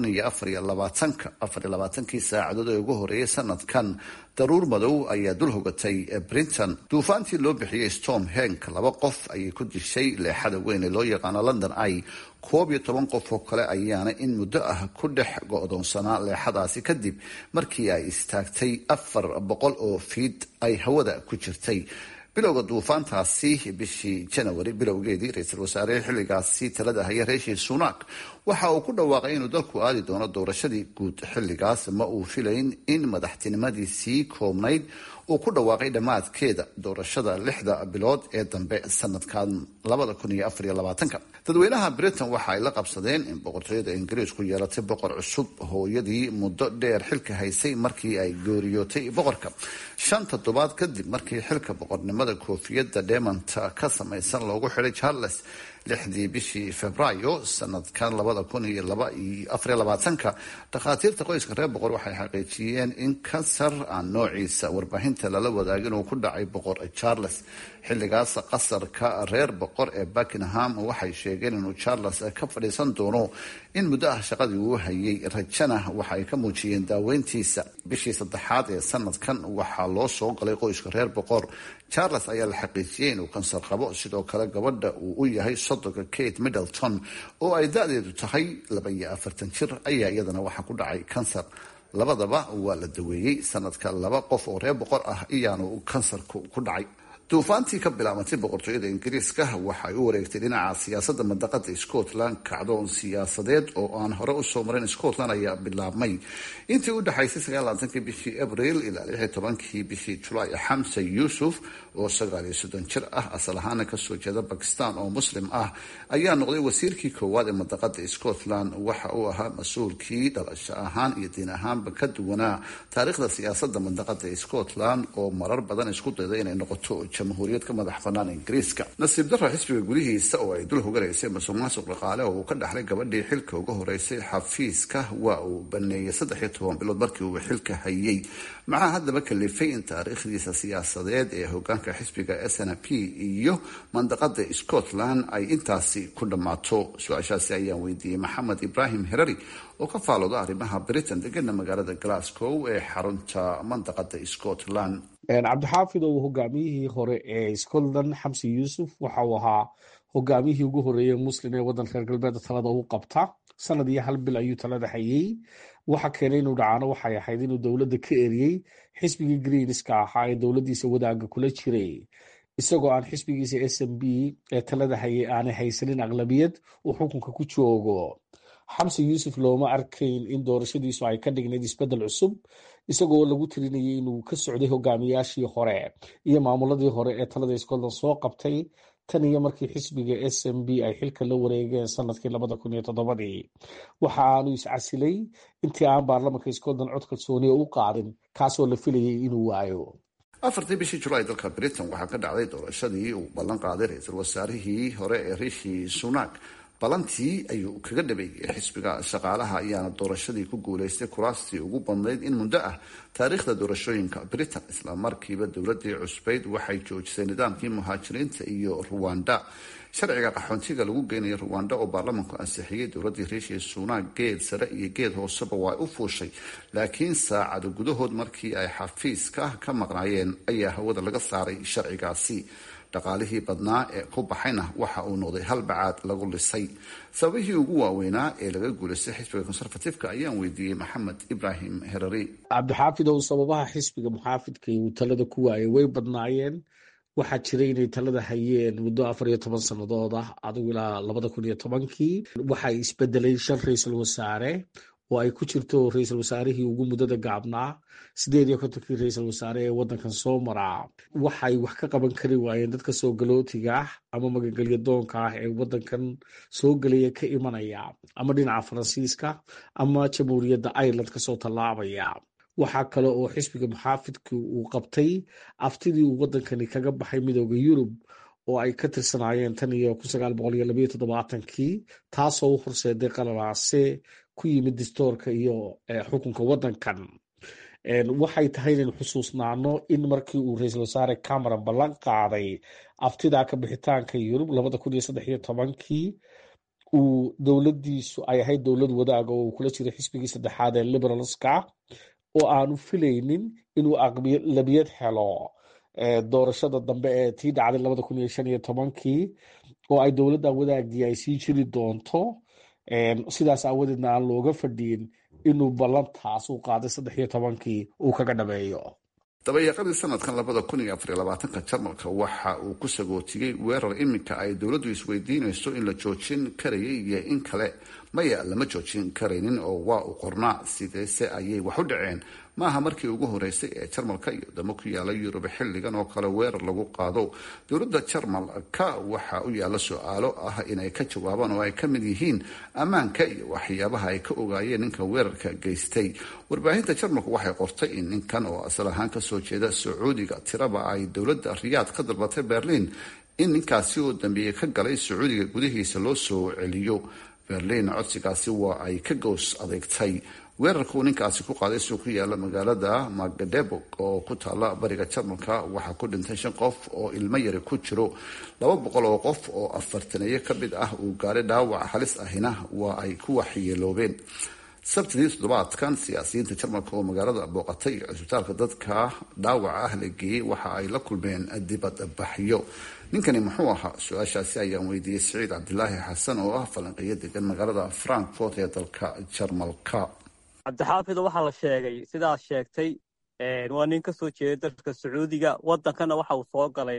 2024 saacadood ee ugu horeeyay sanadkan daruur madow ayaa dul hogatay britain. duufaantii loo bixiyey storm Hank 2 qof ayay ku dishay leexada weyn ee loo yaqaano London Eye. 11 qof oo kale ayaana in muddo ah ku dhex go'doonsanaa leexadaasi kadib markii ay istaagtay 400 oo fiid ay hawada ku jirtay. bilowga duufaantaasi bishii January bilowgeedii ra-iisul wasaare xilligaasi talada haya Rishi Sunak waxa uu ku dhawaaqay inuu dalku aadi doono doorashadii guud. xilligaas ma uu filayn in madaxtinimadiisii koobnayd uu ku dhawaaqay dhammaadkeeda doorashada 6 bilood ee dambe sanadkan 2024. dadweynaha Britain waxa ay la qabsadeen in boqortooyada Ingiriisku yeelatay boqor cusub. hooyadii muddo dheer xilka haysay markii ay gooriyootay boqorka 5 toddobaad kadib markii xilka boqornimada koofiyadda Diamond ka samaysan loogu xiray Charles 6 bishii Febraayo sanadkan 2024. dhakhaatiirta qoyska reer boqor waxay xaqiijiyeen in kansar aan noociisa warbaahinta lala wadaagin uu ku dhacay boqor Charles. xilligaas qasarka reer boqor ee Buckingham waxay sheegeen inuu Charles ka fadhiisan doono in muddo ah shaqadii uu hayay. rajana waxay ka muujiyeen daaweyntiisa. bishii 3aad ee sanadkan waxaa loo soo galay qoyska reer boqor. Charles ayaa la xaqiijiyey inuu kansar qabo. sidoo kale gabadha uu u yahay sodonka Kate Middleton oo ay da'deedu tahay 42 jir ayaa iyadana waxa ku dhacay kansar. labadaba waa la daweeyey. sanadka 2 qof oo reer boqor ah ayaanu kansarku ku dhacay. duufaantii ka bilaabantay boqortooyada Ingiriiska waxay u wareegtay dhinaca siyaasadda mandaqada Scotland. kacdoon siyaasadeed oo aan hore u soo marin Scotland ayaa bilaabmay intii u dhaxaysay 29 bishii Abriil ilaa 16 bishii July. Hamza Yusuf oo 39 jir ah asal ahaan ka soo jeeda Pakistan oo muslim ah ayaa noqday wasiirkii koowaad ee mandaqada Scotland. waxa uu ahaa mas'uulkii dhalasho ahaan iyo diin ahaanba ka duwanaa taariikhda siyaasadda mandaqada Scotland oo marar badan isku dayday inay noqoto jamhuuriyad ka madax bannaan Ingiriiska. nasiib darro xisbiga gudihiisa oo ay dul hoganaysay musuqmaasuq dhaqaale oo uu ka dhaxlay gabadhii xilka uga horeysay xafiiska waa uu baneeyay 13 bilood markii uu xilka hayay. maxaa haddaba kalifay in taariikhdiisa siyaasadeed ee hogaanka xisbiga SNP iyo mandaqada Scotland ay intaasi ku dhammaato? su-aashaasi ayaan weydiiyey Maxamed Ibrahim Herari oo ka faalooda arrimaha Britain degana magaalada Glasgow ee xarunta mandaqada Scotland. cabdixaafid oo hogaamiyihii hore ee Scotland Hamza Yusuf waxa uu ahaa hogaamiyihii ugu horeeyay muslim ee wadanka reer galbeedka talada ugu qabta. sanad iyo 1 bil ayuu talada hayay. waxa keenay inuu dhacaano waxay ahayd inuu dowladda ka eriyey xisbigii Greenska ahaa ee dowladiisa wadaaga kula jiray, isagoo aan xisbigiisa SNP ee talada hayay aanay haysanin aqlabiyad uu xukunka ku joogo. Hamza Yusuf looma arkayn in doorashadiisu ay ka dhignayd isbedel cusub, isagoo lagu tirinayay inuu ka socday hogaamiyaashii hore iyo maamuladii hore ee talada Scotland soo qabtay tan iyo markii xisbiga SNP ay xilka la wareegeen sanadkii 2007. waxa aanu iscasilay intii aan baarlamaanka Scotland cod kalsooni u qaadin, kaasoo la filayay inuu waayo. 4 bishii July dalka Britain waxaa ka dhacday doorashadii uu ballan qaaday ra-iisul wasaarihii hore ee Rishi Sunak. balantii ayuu kaga dhabeeyay xisbiga shaqaalaha ayaana doorashadii ku guuleystay kuraastii ugu badnayd in muddo ah taariikhda doorashooyinka Britain. isla markiiba dowladii cusbeyd waxay joojisay nidaamkii muhaajiriinta iyo Rwanda. sharciga qaxoontiga lagu geynayo Rwanda oo baarlamaanku ansixiyay dowladii Rishi Sunak geed sare iyo geed hooseba waa u fuushay, laakiin saacado gudahood markii ay xafiiska ka maqnaayeen ayaa hawada laga saaray sharcigaasi. dhaqaalihii badnaa ee ku baxayna waxa uu noqday halbacaad lagu lisay. sababihii ugu waaweynaa ee laga guulaystay xisbiga conservative-ka ayaan weydiiyey Maxamed Ibrahim Herari. cabdixaafid oo sababaha xisbiga muxaafidka uu talada ku waayay way badnaayeen. waxaa jiray inay talada hayeen muddo 14 sannadood ah adigu ilaa 2010. waxay isbedelay 5 ra'iisul wasaare oo ay ku jirto ra-iisul wasaarihii ugu muddada gaabnaa 58kii ra-iisul wasaare ee waddankan soo maraa waxay wax ka qaban kari waayeen dadka soo galootiga ah ama magangelya doonka ah ee waddankan soo gelaya ka imanaya ama dhinaca faransiiska ama jamhuuriyadda Ireland kasoo tallaabaya. waxaa kale oo xisbiga muxaafidku uu qabtay aftidii uu waddankani kaga baxay midooda Yurub oo ay ka tirsanaayeen tan iyo 1972kii taasoo u horseeday qalalaase ku yimid dastuurka iyo xukunka waddankan. waxay tahay inaynu xusuusnaano in markii uu ra-iisul wasaare Cameron ballan qaaday aftidaa ka bixitaanka Yurub 2013kii uu dowladiisu ay ahayd dowlad wadaaga oo kula jiray xisbigii saddexaad ee liberalska oo aanu filaynin inuu aqlabiyad helo doorashada dambe ee tii dhacday 2015kii oo ay dowladda wadaagii ay sii jiri doonto. sidaas aawadeedna aan looga fadhiyin inuu ballantaas u qaaday 13kii uu kaga dhameeyo. dabayaaqadii sanadkan 2024 jarmalka waxa uu ku sagootiyey weerar iminka ay dowladdu isweydiinayso in la joojin karayay iyo in kale maya lama joojin karaynin oo waa u qornaa sideese ayay wax u dhaceen. maaha markii ugu horeysay ee jarmalka iyo wadamo ku yaala yurub xilligan oo kale weerar lagu qaado. dowladda jarmalka waxa u yaala su-aalo ah inay ka jawaabaan oo ay ka mid yihiin ammaanka iyo waxyaabaha ay ka ogaayeen ninka weerarka geystay. warbaahinta jarmalku waxay qortay in ninkan oo asal ahaan kasoo jeeda sacuudiga tiraba ay dowladda riyaad ka dalbatay berlin in ninkaasi oo dambeeye ka galay sacuudiga gudihiisa loo soo celiyo. berlin codsigaasi waa ay ka goos adeegtay. weerarka uu ninkaasi ku qaaday suuq ku yaala magaalada Magdeburg oo ku taala bariga jarmalka waxaa ku dhintay 5 qof oo ilmo yari ku jiro. 200 oo qof oo 40 ka mid ah uu gaaray dhaawac halis ahina waa ay ku waxyeeloobeen. sabtidii toddobaadkan siyaasiyiinta jarmalka oo magaalada booqatay cisbitaalka dadka dhaawac ah la geeyey waxa ay la kulmeen dibadbaxyo. ninkani muxuu ahaa? su-aashaasi ayaan weydiiyey Siciid Cabdilaahi Xasan oo ah falanqeeyo degan magaalada Frankfurt ee dalka jarmalka. cabdixaafid waxaa la sheegay sidaas sheegtay waa nin ka soo jeeda dalka sacuudiga waddankana waxa uu soo galay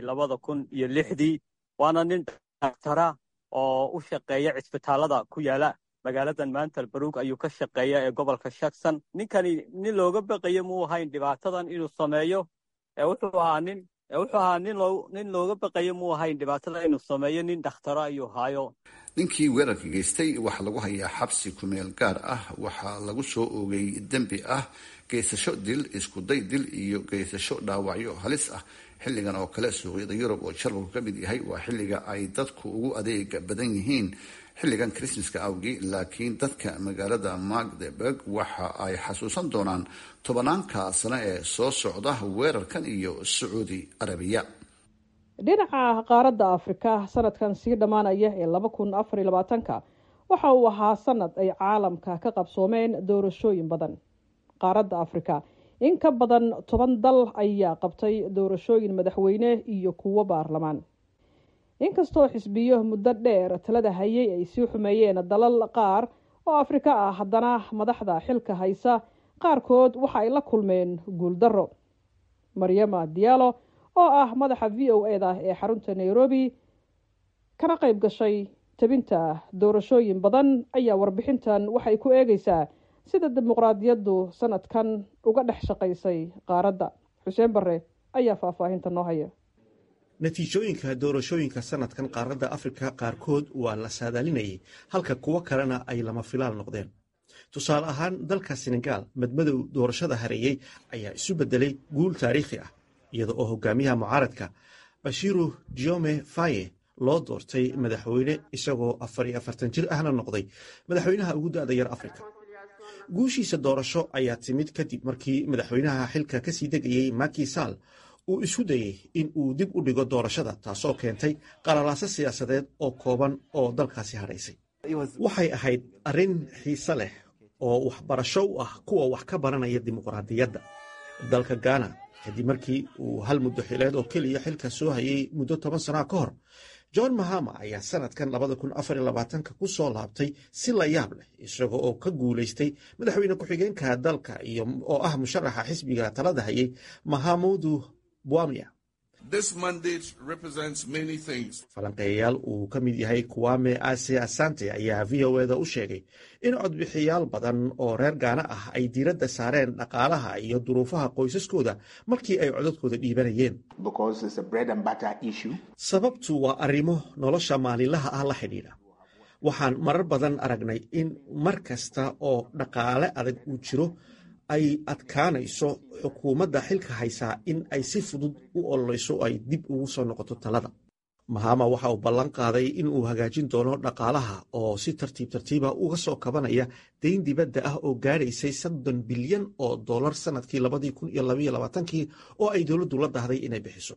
2006 waana nin dhaktara oo u shaqeeya cisbitaalada ku yaala magaaladan Mantelbrug ayuu ka shaqeeya ee gobolka Saxon. ninkani nin looga baqayo muu ahayn dhibaatadan inuu sameeyo wuxuu ahaa nin looga baqayo muu ahayn dhibaatada inuu sameeyo. nin dhakhtara ayuu haayo. ninkii weerarka geystay waxaa lagu hayaa xabsi kumeel gaar ah. waxaa lagu soo oogay dembi ah geysasho dil, iskuday dil iyo geysasho dhaawacyo halis ah. xilligan oo kale suuqyada Yurub oo jarmalku ka mid yahay waa xilliga ay dadku ugu adeega badan yihiin xilligan Christmaska awgii. laakiin dadka magaalada Magdeburg waxa ay xasuusan doonaan tobanaanka sano ee soo socda weerarkan iyo Sacuudi Arabiya. dhinaca qaaradda Afrika sanadkan sii dhammaanaya ee 2024 waxa uu ahaa sanad ay caalamka ka qabsoomeen doorashooyin badan. qaaradda Afrika in ka badan 10 dal ayaa qabtay doorashooyin madaxweyne iyo kuwo baarlamaan. inkastoo xisbiyo muddo dheer talada hayay ay sii xumeeyeen dalal qaar oo Afrika ah, haddana madaxda xilka haysa qaarkood waxa ay la kulmeen guuldarro. Maryama Diallo oo ah madaxa VOA-da ee xarunta Nairobi kana qayb gashay tabinta doorashooyin badan ayaa warbixintan waxay ku eegaysaa sida dimuqraadiyaddu sanadkan uga dhex shaqaysay qaaradda. Xuseen Barre ayaa faahfaahinta noo haya. natiijooyinka doorashooyinka sanadkan qaaradda Afrika qaarkood waa la saadaalinayay halka kuwo kalena ay lama filaan noqdeen. tusaale ahaan dalka Senegal madmadow doorashada hareeyay ayaa isu bedelay guul taariikhi ah iyada oo hogaamiyaha mucaaradka Bashiru Diomaye Faye loo doortay madaxweyne isagoo 44 jir ahna noqday madaxweynaha ugu da'da yar Afrika. guushiisa doorasho ayaa timid kadib markii madaxweynaha xilka ka sii degayay Macky Sall uu isku dayay in uu dib u dhigo doorashada taasoo keentay qalalaaso siyaasadeed oo kooban oo dalkaasi hadhaysay. waxay ahayd arrin xiise leh oo waxbarasho u ah kuwa wax ka baranaya dimuqraadiyadda. dalka Ghana kadib markii uu hal muddo xileed oo keliya xilka soo hayay muddo 10 sano ka hor, John Mahama ayaa sanadkan 2024 ku soo laabtay si la yaab leh isagoo oo ka guulaystay madaxweyne ku-xigeenka dalka iyo oo ah musharaxa xisbiga talada hayay Mahamudu Bawumia. falanqeeyayaal uu ka mid yahay Kwame Asante ayaa v o eda u sheegay in codbixiyaal badan oo reer Gaana ah ay diiradda saareen dhaqaalaha iyo duruufaha qoysaskooda markii ay codadkooda dhiibanayeen. Sababtu waa arrimo nolosha maalinlaha ah la xidhiidha. Waxaan marar badan aragnay in mar kasta oo dhaqaale adag uu jiro ay adkaanayso xukuumadda xilka haysaa in ay si fudud u ololeyso ay dib ugu soo noqoto talada. Mahama waxa uu ballan qaaday in uu hagaajin doono dhaqaalaha oo si tartiib tartiiba uga soo kabanaya dayn dibadda ah oo gaadhaysay $30 bilyan sanadkii 2022 oo ay dowladdu la dahday inay bixiso.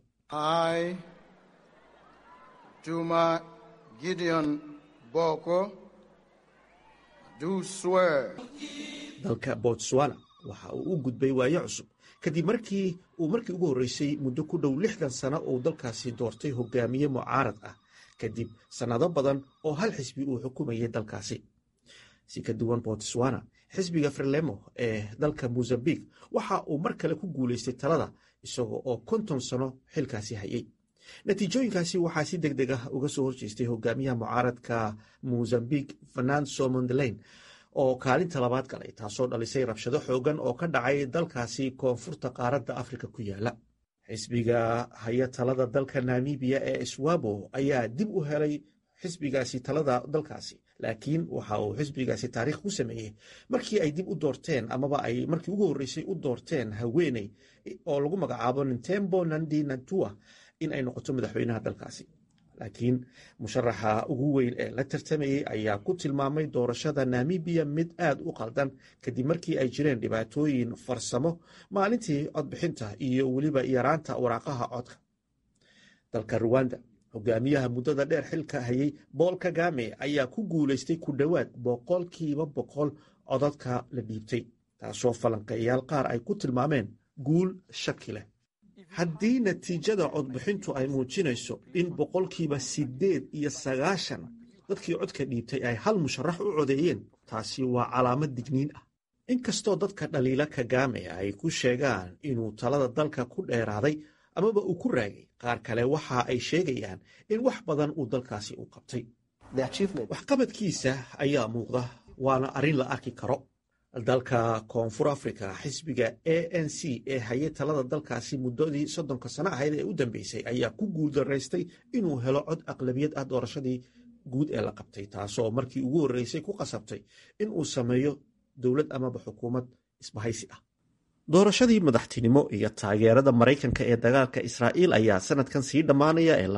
Juma Gideon Boko do swear. Dalka Botswana waxa uu u gudbay waayo cusub kadib markii ugu horreysay muddo ku dhow 60 sano oo dalkaasi doortay hogaamiye mucaarad ah kadib sanado badan oo hal xisbi uu xukumayay dalkaasi. Si ka duwan Botswana, xisbiga Frelimo ee dalka Mozambique waxa uu mar kale ku guuleystay talada isagoo oo 50 sano xilkaasi hayay. Natiijooyinkaasi waxaa si degdeg ah uga soo horjeestay hogaamiyaha mucaaradka Mozambique Venancio Mondlane oo kaalinta labaad galay, taasoo dhalisay rabshado xoogan oo ka dhacay dalkaasi koonfurta qaaradda Afrika ku yaala. Xisbiga haya talada dalka Namibia ee Iswabo ayaa dib u helay xisbigaasi talada dalkaasi, laakiin waxa uu xisbigaasi taariikh ku sameeyey markii ay dib u doorteen amaba ay markii ugu horreysay u doorteen haweeney oo lagu magacaabo Ntembo Nandi-Ndaitwah in ay noqoto madaxweynaha dalkaasi. Laakiin musharaxa ugu weyn ee la tartamayay ayaa ku tilmaamay doorashada Namibia mid aad u qaldan kadib markii ay jireen dhibaatooyin farsamo maalintii codbixinta iyo weliba yaraanta waraaqaha codka. Dalka Rwanda, hogaamiyaha muddada dheer xilka hayay Paul Kagame ayaa ku guuleystay ku dhowaad 100% codadka la dhiibtay, taasoo falanqeeyaal qaar ay ku tilmaameen guul shaki leh. Haddii natiijada codbixintu ay muujinayso in 98% dadkii codka dhiibtay ay hal musharax u codeeyeen, taasi waa calaamad digniin ah. Inkastoo dadka dhaliila Kagame ay ku sheegaan inuu talada dalka ku dheeraaday amaba uu ku raagay, qaar kale waxa ay sheegayaan in wax badan uu dalkaasi u qabtay. Waxqabadkiisa ayaa muuqda, waana arrin la arki karo. Dalka Koonfur Afrika, xisbiga ANC ee hayay talada dalkaasi muddadii 30 sano ahayd ee u dambeysay ayaa ku guuldaraystay inuu helo cod aqlabiyad ah doorashadii guud ee la qabtay, taasoo markii ugu horreysay ku qasabtay in uu sameeyo dowlad amaba xukuumad isbahaysi ah. Doorashadii madaxtinimo iyo taageerada Maraykanka ee dagaalka Israa'iil ayaa sanadkan sii dhammaanaya ee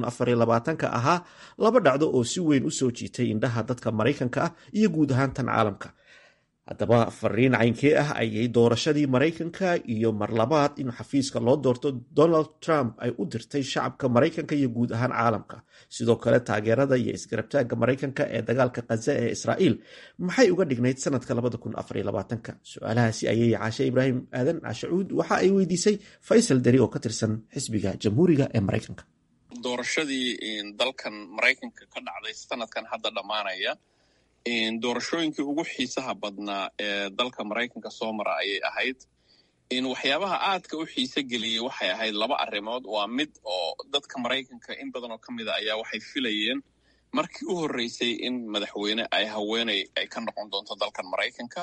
2024 ahaa laba dhacdo oo si weyn u soo jiitay indhaha dadka Maraykanka ah iyo guud ahaan tan caalamka. Haddaba fariin caynkee ah ayay doorashadii Maraykanka iyo mar labaad in xafiiska loo doorto Donald Trump ay u dirtay shacabka Maraykanka iyo guud ahaan caalamka. Sidoo kale taageerada iyo isgarabtaagga Maraykanka ee dagaalka Gaza ee Israa'iil maxay uga dhignayd sanadka 2024? Su'aalahaasi ayay Caashe Ibraahim Aadan Cashacuud waxa ay weydiisay Faysal Dari oo ka tirsan xisbiga Jamhuuriga ee Maraykanka. Doorashadii dalkan Maraykanka ka dhacday sanadkan hadda dhammaanaya doorashooyinkii ugu xiisaha badnaa ee dalka Maraykanka soo mara ayay ahayd. Waxyaabaha aadka u xiise geliyey waxay ahayd laba arrimood. Waa mid oo dadka Maraykanka in badan oo ka mid a ayaa waxay filayeen markii u horreysay in madaxweyne ay haweeney ay ka noqon doonto dalkan Maraykanka.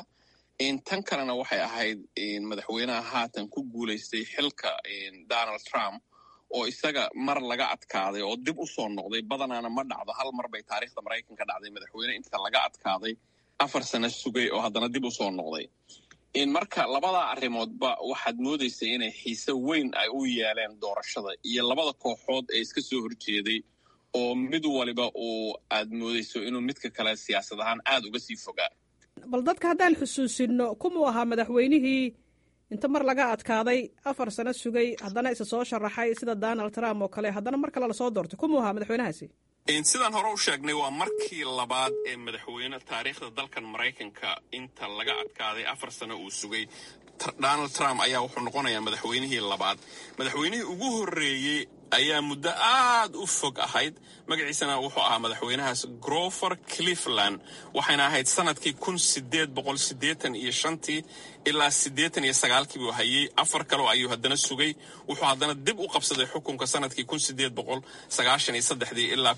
Tan kalena waxay ahayd madaxweynaha haatan ku guulaystay xilka Donald Trump oo isaga mar laga adkaaday oo dib u soo noqday. Badanaana ma dhacdo, hal mar bay taariikhda Maraykanka dhacday madaxweyne inta laga adkaaday 4 sano sugay oo haddana dib u soo noqday. Marka labada arrimoodba waxaad moodaysay inay xiise weyn ay u yeeleen doorashada iyo labada kooxood ee iska soo horjeeday oo mid waliba uu aad moodayso inuu midka kale siyaasad ahaan aad uga sii fogaa. Bal dadka haddaan xusuusino kumuu ahaa madaxweynihii inta mar laga adkaaday 4 sano sugay haddana isa soo sharaxay sida Donald Trump oo kale haddana mar kale la soo doortay? Kumuu ahaa madaxweynahaasi? Sidaan hore u sheegnay waa markii labaad ee madaxweyne taariikhda dalkan Maraykanka inta laga adkaaday 4 sano uu sugay. Donald Trump ayaa wuxuu noqonayaa madaxweynihii labaad. Madaxweynihii ugu horreeyey ayaa muddo aad u fog ahayd. magaciisana wuxuu ahaa madaxweynahaas Grover Cleveland, waxayna ahayd sanadkii 1885 ilaa 89 buu hayay. 4 kale ayuu haddana sugay. wuxuu haddana dib u qabsaday xukunka sanadkii 1893 ilaa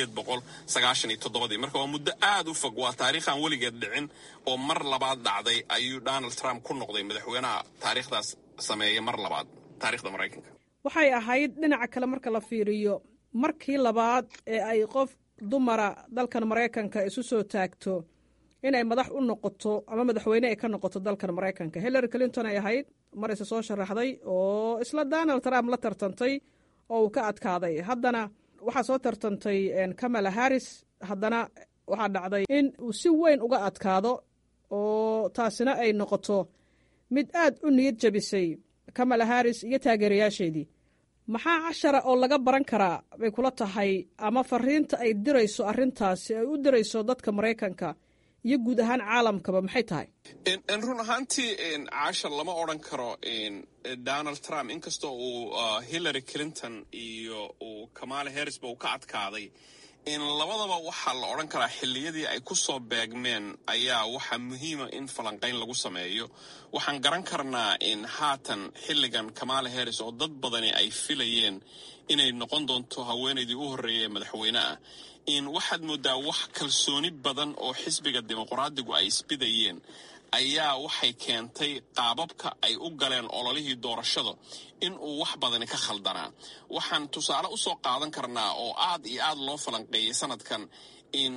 1897. marka waa muddo aad u fog, waa taariikhan weligeed dhicin oo mar labaad dhacday ayuu Donald Trump ku noqday madaxweynaha taariikhdaas sameeyay mar labaad taariikhda Mareykanka. waxay ahayd dhinaca kale marka la fiiriyo markii labaad ee ay qof dumara dalkan Mareykanka isu soo taagto inay madax u noqoto ama madaxweyne ay ka noqoto dalkan Mareykanka. Hillary Clinton ay ahayd mar isa soo sharaxday oo isla Donald Trump la tartantay oo uu ka adkaaday. haddana waxaa soo tartantay Kamala Harris, haddana waxaa dhacday in uu si weyn uga adkaado oo taasina ay noqoto mid aad u niyad jabisay Kamala Harris iyo taageerayaasheedii. maxaa cashara oo laga baran karaa bay kula tahay, ama fariinta ay dirayso arrintaasi ay u dirayso dadka Mareykanka iyo guud ahaan caalamkaba maxay tahay? run ahaantii cashar lama odhan karo Donald Trump inkastoo uu Hillary Clinton iyo uu Kamala Harris ba uu ka adkaaday. labadaba waxaa la odhan karaa xilliyadii ay ku soo beegmeen ayaa waxaa muhiima in falanqayn lagu sameeyo. waxaan garan karnaa in haatan xilligan Kamala Harris oo dad badani ay filayeen inay noqon doonto haweenaydii u horreeyay madaxweyne ah, waxaad moodaa wax kalsooni badan oo xisbiga dimuqraadigu ay isbidayeen ayaa waxay keentay qaababka ay u galeen ololihii doorashada in uu wax badani ka khaldanaa. waxaan tusaale u soo qaadan karnaa oo aad iyo aad loo falanqeeyey sanadkan in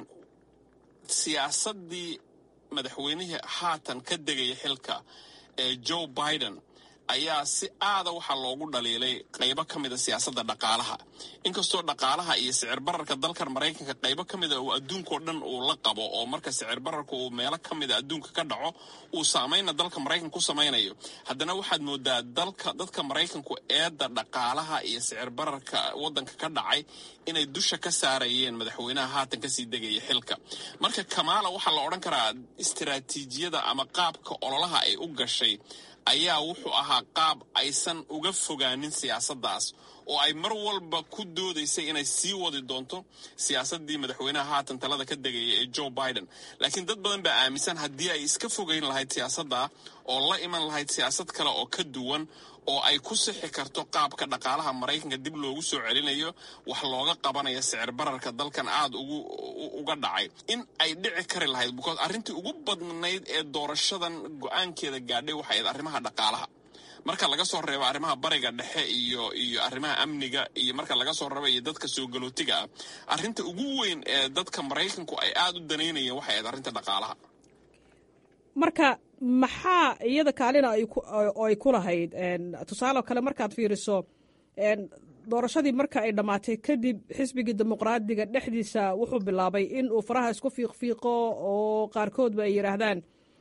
siyaasaddii madaxweynihii haatan ka degaya xilka Joe Biden ayaa si aada waxaa loogu dhaliilay qaybo ka mida siyaasadda dhaqaalaha. inkastoo dhaqaalaha iyo sicir bararka dalkan Mareykanka qaybo ka mida uu adduunkao dhan uu la qabo oo marka sicir bararka uu meelo ka mida adduunka ka dhaco uu saameynna dalka Mareykanka ku samaynayo, haddana waxaad moodaa dadka Mareykanku eedda dhaqaalaha iyo sicir bararka waddanka ka dhacay inay dusha ka saarayeen madaxweynaha haatan kasii degaya xilka. marka Kamala waxaa la odhan karaa istiraatiijiyada ama qaabka ololaha ay u gashay ayaa wuxuu ahaa qaab aysan uga fogaanin siyaasaddaas oo ay mar walba ku doodaysay inay sii wadi doonto siyaasaddii madaxweynaha haatan talada ka degaya ee Joe Biden. laakiin dad badan baa aaminsan haddii ay iska fogeyn lahayd siyaasadda oo la iman lahayd siyaasad kale oo ka duwan oo ay ku sixi karto qaabka dhaqaalaha Mareykanka dib loogu soo celinayo, wax looga qabanayo sicir bararka dalkan aad uga dhacay, in ay dhici kari lahayd. because arrintii ugu badnayd ee doorashadan go'aankeeda gaadhay waxay ahayd arrimaha dhaqaalaha. marka laga soo reebo arrimaha bariga dhexe iyo arrimaha amniga iyo marka laga soo reebo iyo dadka soo galootiga ah, arrinta ugu weyn ee dadka Mareykanku ay aad u danaynayeen waxay ahayd arrinta dhaqaalaha. marka maxaa iyada kaalina ay ku lahayd? tusaale kale markaad fiiriso doorashadii marka ay dhammaatay kadib xisbigii dimuqraadiga dhexdiisa wuxuu bilaabay in uu faraha isku fiiqfiiqo oo qaarkoodba ay yidhaahdaan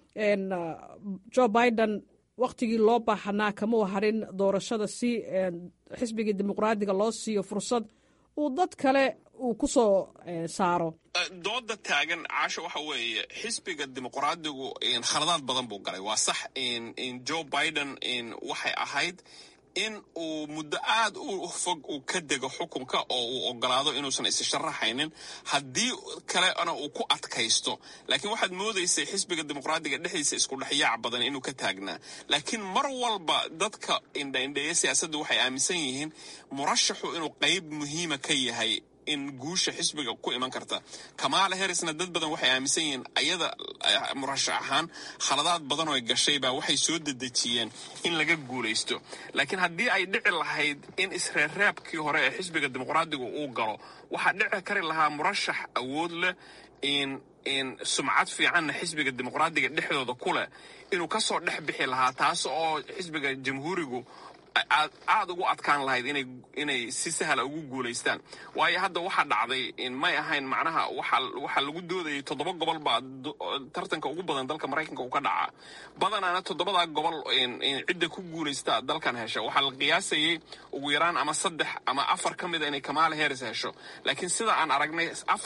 Joe Biden wakhtigii loo baahanaa kamuu harin doorashada si xisbigii dimuqraadiga loo siiyo fursad uu dad kale uu ku soo saaro. dooda taagan caasho waxa weeye xisbiga dimuqraadigu khaladaad badan buu galay. waa sax Joe Biden waxay ahayd in uu muddo aad u fog uu ka dego xukunka oo uu ogolaado inuusan is sharaxaynin, haddii kalena uu ku adkaysto. laakiin waxaad moodaysay xisbiga dimuqraadiga dhexdiisa isku dhexyaac badan inuu ka taagnaa. laakiin mar walba dadka indhaindheeya siyaasaddu waxay aaminsan yihiin murashaxu inuu qayb muhiima ka yahay in guusha xisbiga ku iman karta. Kamala Harrisna dad badan waxay aaminsan yihiin ayada murashax ahaan khaladaad badan oo ay gashay baa waxay soo dedejiyeen in laga guulaysto. laakiin haddii ay dhici lahayd in isreerreebkii hore ee xisbiga dimuqraadigu uu galo, waxaa dhici kari lahaa murashax awood leh in sumcad fiicanna xisbiga dimuqraadiga dhexdooda ku leh inuu ka soo dhex bixi lahaa, taas oo xisbiga jamhuurigu aad ugu adkaan lahayd inay si sahla ugu guulaystaan. waayo hadda waxaa dhacday may ahayn macnaha waxaa lagu doodayay 7 gobol baa tartanka ugu badan dalka Mareykanka uu ka dhacaa. badanaana 7 gobol cidda ku guulaysta dalkan hesha waxaa la qiyaasayay ugu yaraan ama 3 ama 4 ka mid inay Kamala Harris hesho. laakiin sida aan aragnay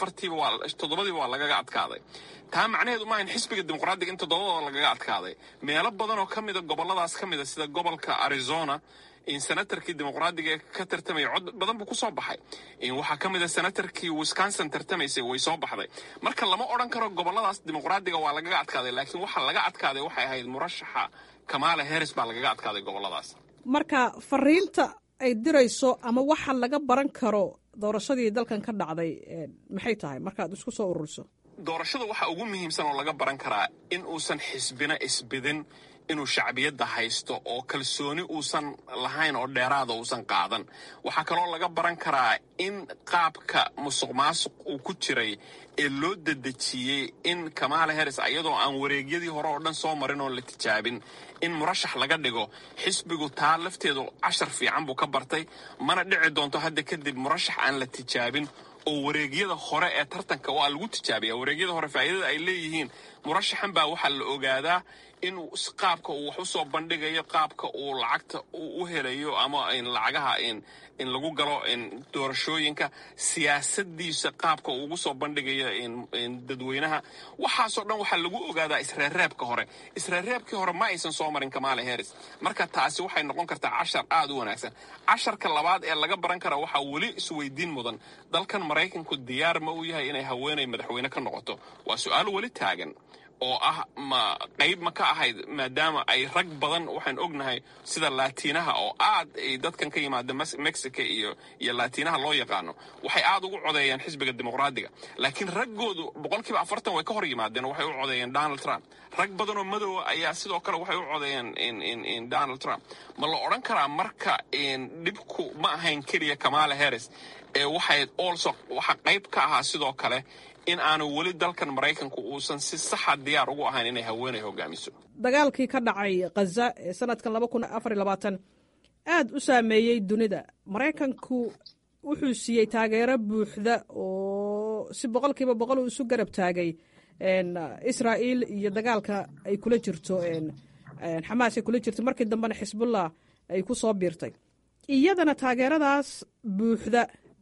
7 waa lagaga adkaaday. taa macnaheedu maahan xisbiga dimuqraadiga in 7 lagaga adkaaday. meelo badan oo ka mida goboladaas ka mida sida gobolka Arizona senatarkii dimuqraadiga ee ka tartamaya cod badan buu ku soo baxay. waxaa ka mid a senatarkii Wisconsin tartamaysay way soo baxday. marka lama odhan karo goboladaas dimuqraadiga waa lagaga adkaaday, laakiin waxa laga adkaaday waxay ahayd murashaxa Kamala Harris baa lagaga adkaaday goboladaas. marka fariinta ay dirayso ama waxa laga baran karo doorashadii dalkan ka dhacday maxay tahay markaad isku soo ururiso? doorashada waxa ugu muhiimsan oo laga baran karaa in uusan xisbina isbidin, inuu shacbiyadda haysto oo kalsooni uusan lahayn oo dheeraada uusan qaadan. waxaa kaloo laga baran karaa in qaabka musuqmaasuq uu ku jiray ee loo dedejiyey in Kamala Harris ayadoo aan wareegyadii hore oo dhan soo marin oo la tijaabin in murashax laga dhigo. xisbigu taa lafteedu cashar fiican buu ka bartay, mana dhici doonto hadda kadib murashax aan la tijaabin oo wareegyada hore ee tartanka waa lagu tijaabiya. wareegyada hore faa'iidada ay leeyihiin murashaxan baa waxaa la ogaadaa in qaabka uu wax u soo bandhigayo, qaabka uu lacagta u helayo ama lacagaha in lagu galo doorashooyinka, siyaasadiisa qaabka uu ugu soo bandhigayo dadweynaha. waxaasoo dhan waxaa lagu ogaadaa isreereebka hore. isreereebkii hore ma aysan soo marin Kamala Harris, marka taasi waxay noqon kartaa cashar aad u wanaagsan. casharka labaad ee laga baran kara waxaa weli isweydiin mudan, dalkan Maraykanku diyaar ma u yahay inay haweenay madaxweyne ka noqoto? waa su-aal weli taagan oo ah qayb ma ka ahayd, maadaama ay rag badan waxaan ognahay sida laatiinaha oo aad ay dadkan ka yimaada Mexico iyo laatiinaha loo yaqaano waxay aad ugu codeeyeen xisbiga dimuqraadiga, laakiin raggoodu 40% way ka hor yimaadeen, waxay u codeeyeen Donald Trump. rag badan oo madow ayaa sidoo kale waxay u codeeyeen in Donald Trump. ma la odhan karaa marka dhibku ma ahayn keliya Kamala Harris ee waxa qayb ka ahaa sidoo kale in aanu weli dalkan Maraykanku uusan si saxa diyaar ugu ahayn inay haweenay hogaamiso. dagaalkii ka dhacay Gaza ee sanadkan 2024 aad u saameeyay dunida. Maraykanku wuxuu siiyey taageero buuxda oo si 100% uu isu garab taagay Israa'iil iyo dagaalka ay kula jirto Xamaas ay kula jirto, markii dambena Xisbullah ay ku soo biirtay. iyadana taageeradaas buuxda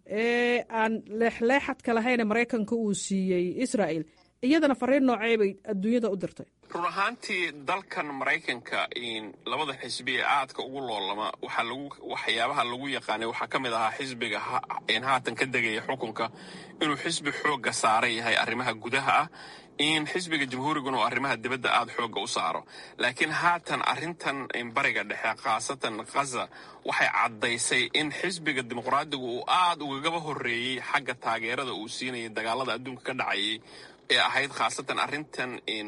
ee aan leexleexadka lahayn Maraykanka uu siiyey Israa'iil, iyadana fariin noocee bay adduunyada u dirtay? run ahaantii dalkan Maraykanka labada xisbi ee aadka ugu loolama waxyaabaha lagu yaqaanay waxaa ka mid ahaa xisbiga haatan ka degaya xukunka inuu xisbi xoogga saaran yahay arrimaha gudaha ah, in xisbiga jamhuuriguna uu arrimaha dibadda aad xoogga u saaro. laakiin haatan arrintan bariga dhexe khaasatan Gaza waxay caddaysay in xisbiga dimuqraadigu uu aad ugagaba horreeyey xagga taageerada uu siinayay dagaalada adduunka ka dhacayay ee ahayd khaasatan arrintan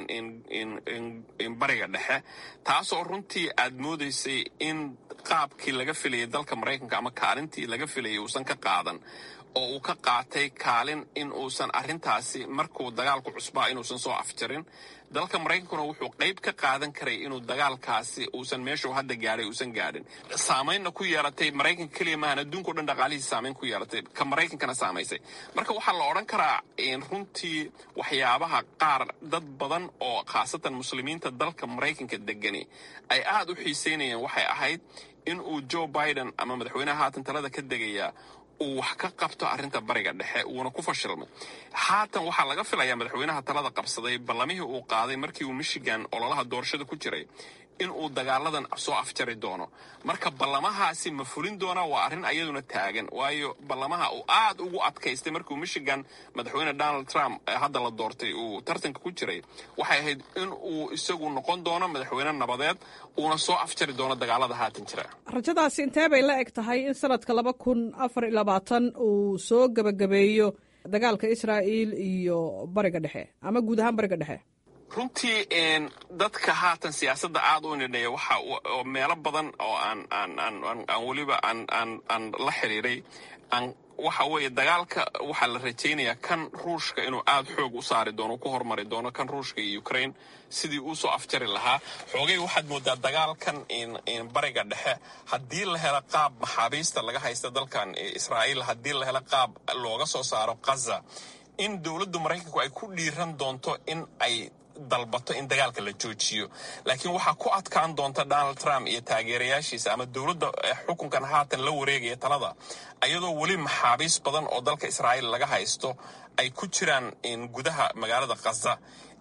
bariga dhexe, taasoo runtii aad moodaysay in qaabkii laga filayay dalka Maraykanka ama kaalintii laga filayay uusan ka qaadan, oo uu ka qaatay kaalin in uusan arrintaasi markuu dagaalku cusbaa inuusan soo afjarin. dalka Maraykankuna wuxuu qayb ka qaadan karay inuu dagaalkaasi uusan meesha hadda gaaray uusan gaadhin. saamaynna ku yeelatay Maraykanka kaliya maahan, adduunka oo dhan dhaqaalihiisa saamayn ku yeelatay, ka Maraykankana saamaysay. marka waxaa la odhan karaa runtii waxyaabaha qaar dad badan oo khaasatan muslimiinta dalka Maraykanka degani ay aad u xiiseynayeen waxay ahayd in uu Joe Biden ama madaxweynaha haatan talada ka degaya uu wax ka qabto arrinta bariga dhexe, uuna ku fashilmay. haatan waxaa laga filayaa madaxweynaha talada qabsaday ballamihii uu qaaday markii uu Michigan ololaha doorashada ku jiray in uu dagaaladan soo afjari doono. marka ballamahaasi ma fulin doonaa waa arrin ayaduna taagan, waayo ballamaha uu aad ugu adkaystay markii Michigan madaxweyne Donald Trump hadda la doortay uu tartanka ku jiray waxay ahayd in uu isagu noqon doono madaxweyne nabadeed uuna soo afjari doono dagaalada haatan jira. rajadaasi intee bay la eg tahay in sanadka 2024 uu soo gabagabeeyo dagaalka Israa'iil iyo bariga dhexe ama guud ahaan bariga dhexe? runtii dadka haatan siyaasadda aad u nidhaya waxa meelo badan oo aan weliba aan la xiriiray waxa weeye dagaalka waxaa la rajaynayaa kan Ruushka inuu aad xoog u saari doono, ku hormari doono kan Ruushka iyo Ukraine sidii uu soo afjari lahaa. xoogay waxaad moodaa dagaalkan bariga dhexe haddii la helo qaab maxaabiista laga haysta dalkan Israa'iil, haddii la helo qaab looga soo saaro Gaza, in dowladda Maraykanku ay ku dhiiran doonto in ay dalbato in dagaalka la joojiyo. laakiin waxaa ku adkaan doonta Donald Trump iyo taageerayaashiisa ama dowladda xukunkan haatan la wareegaya talada ayadoo weli maxaabiis badan oo dalka Israa'iil laga haysto ay ku jiraan gudaha magaalada Gaza,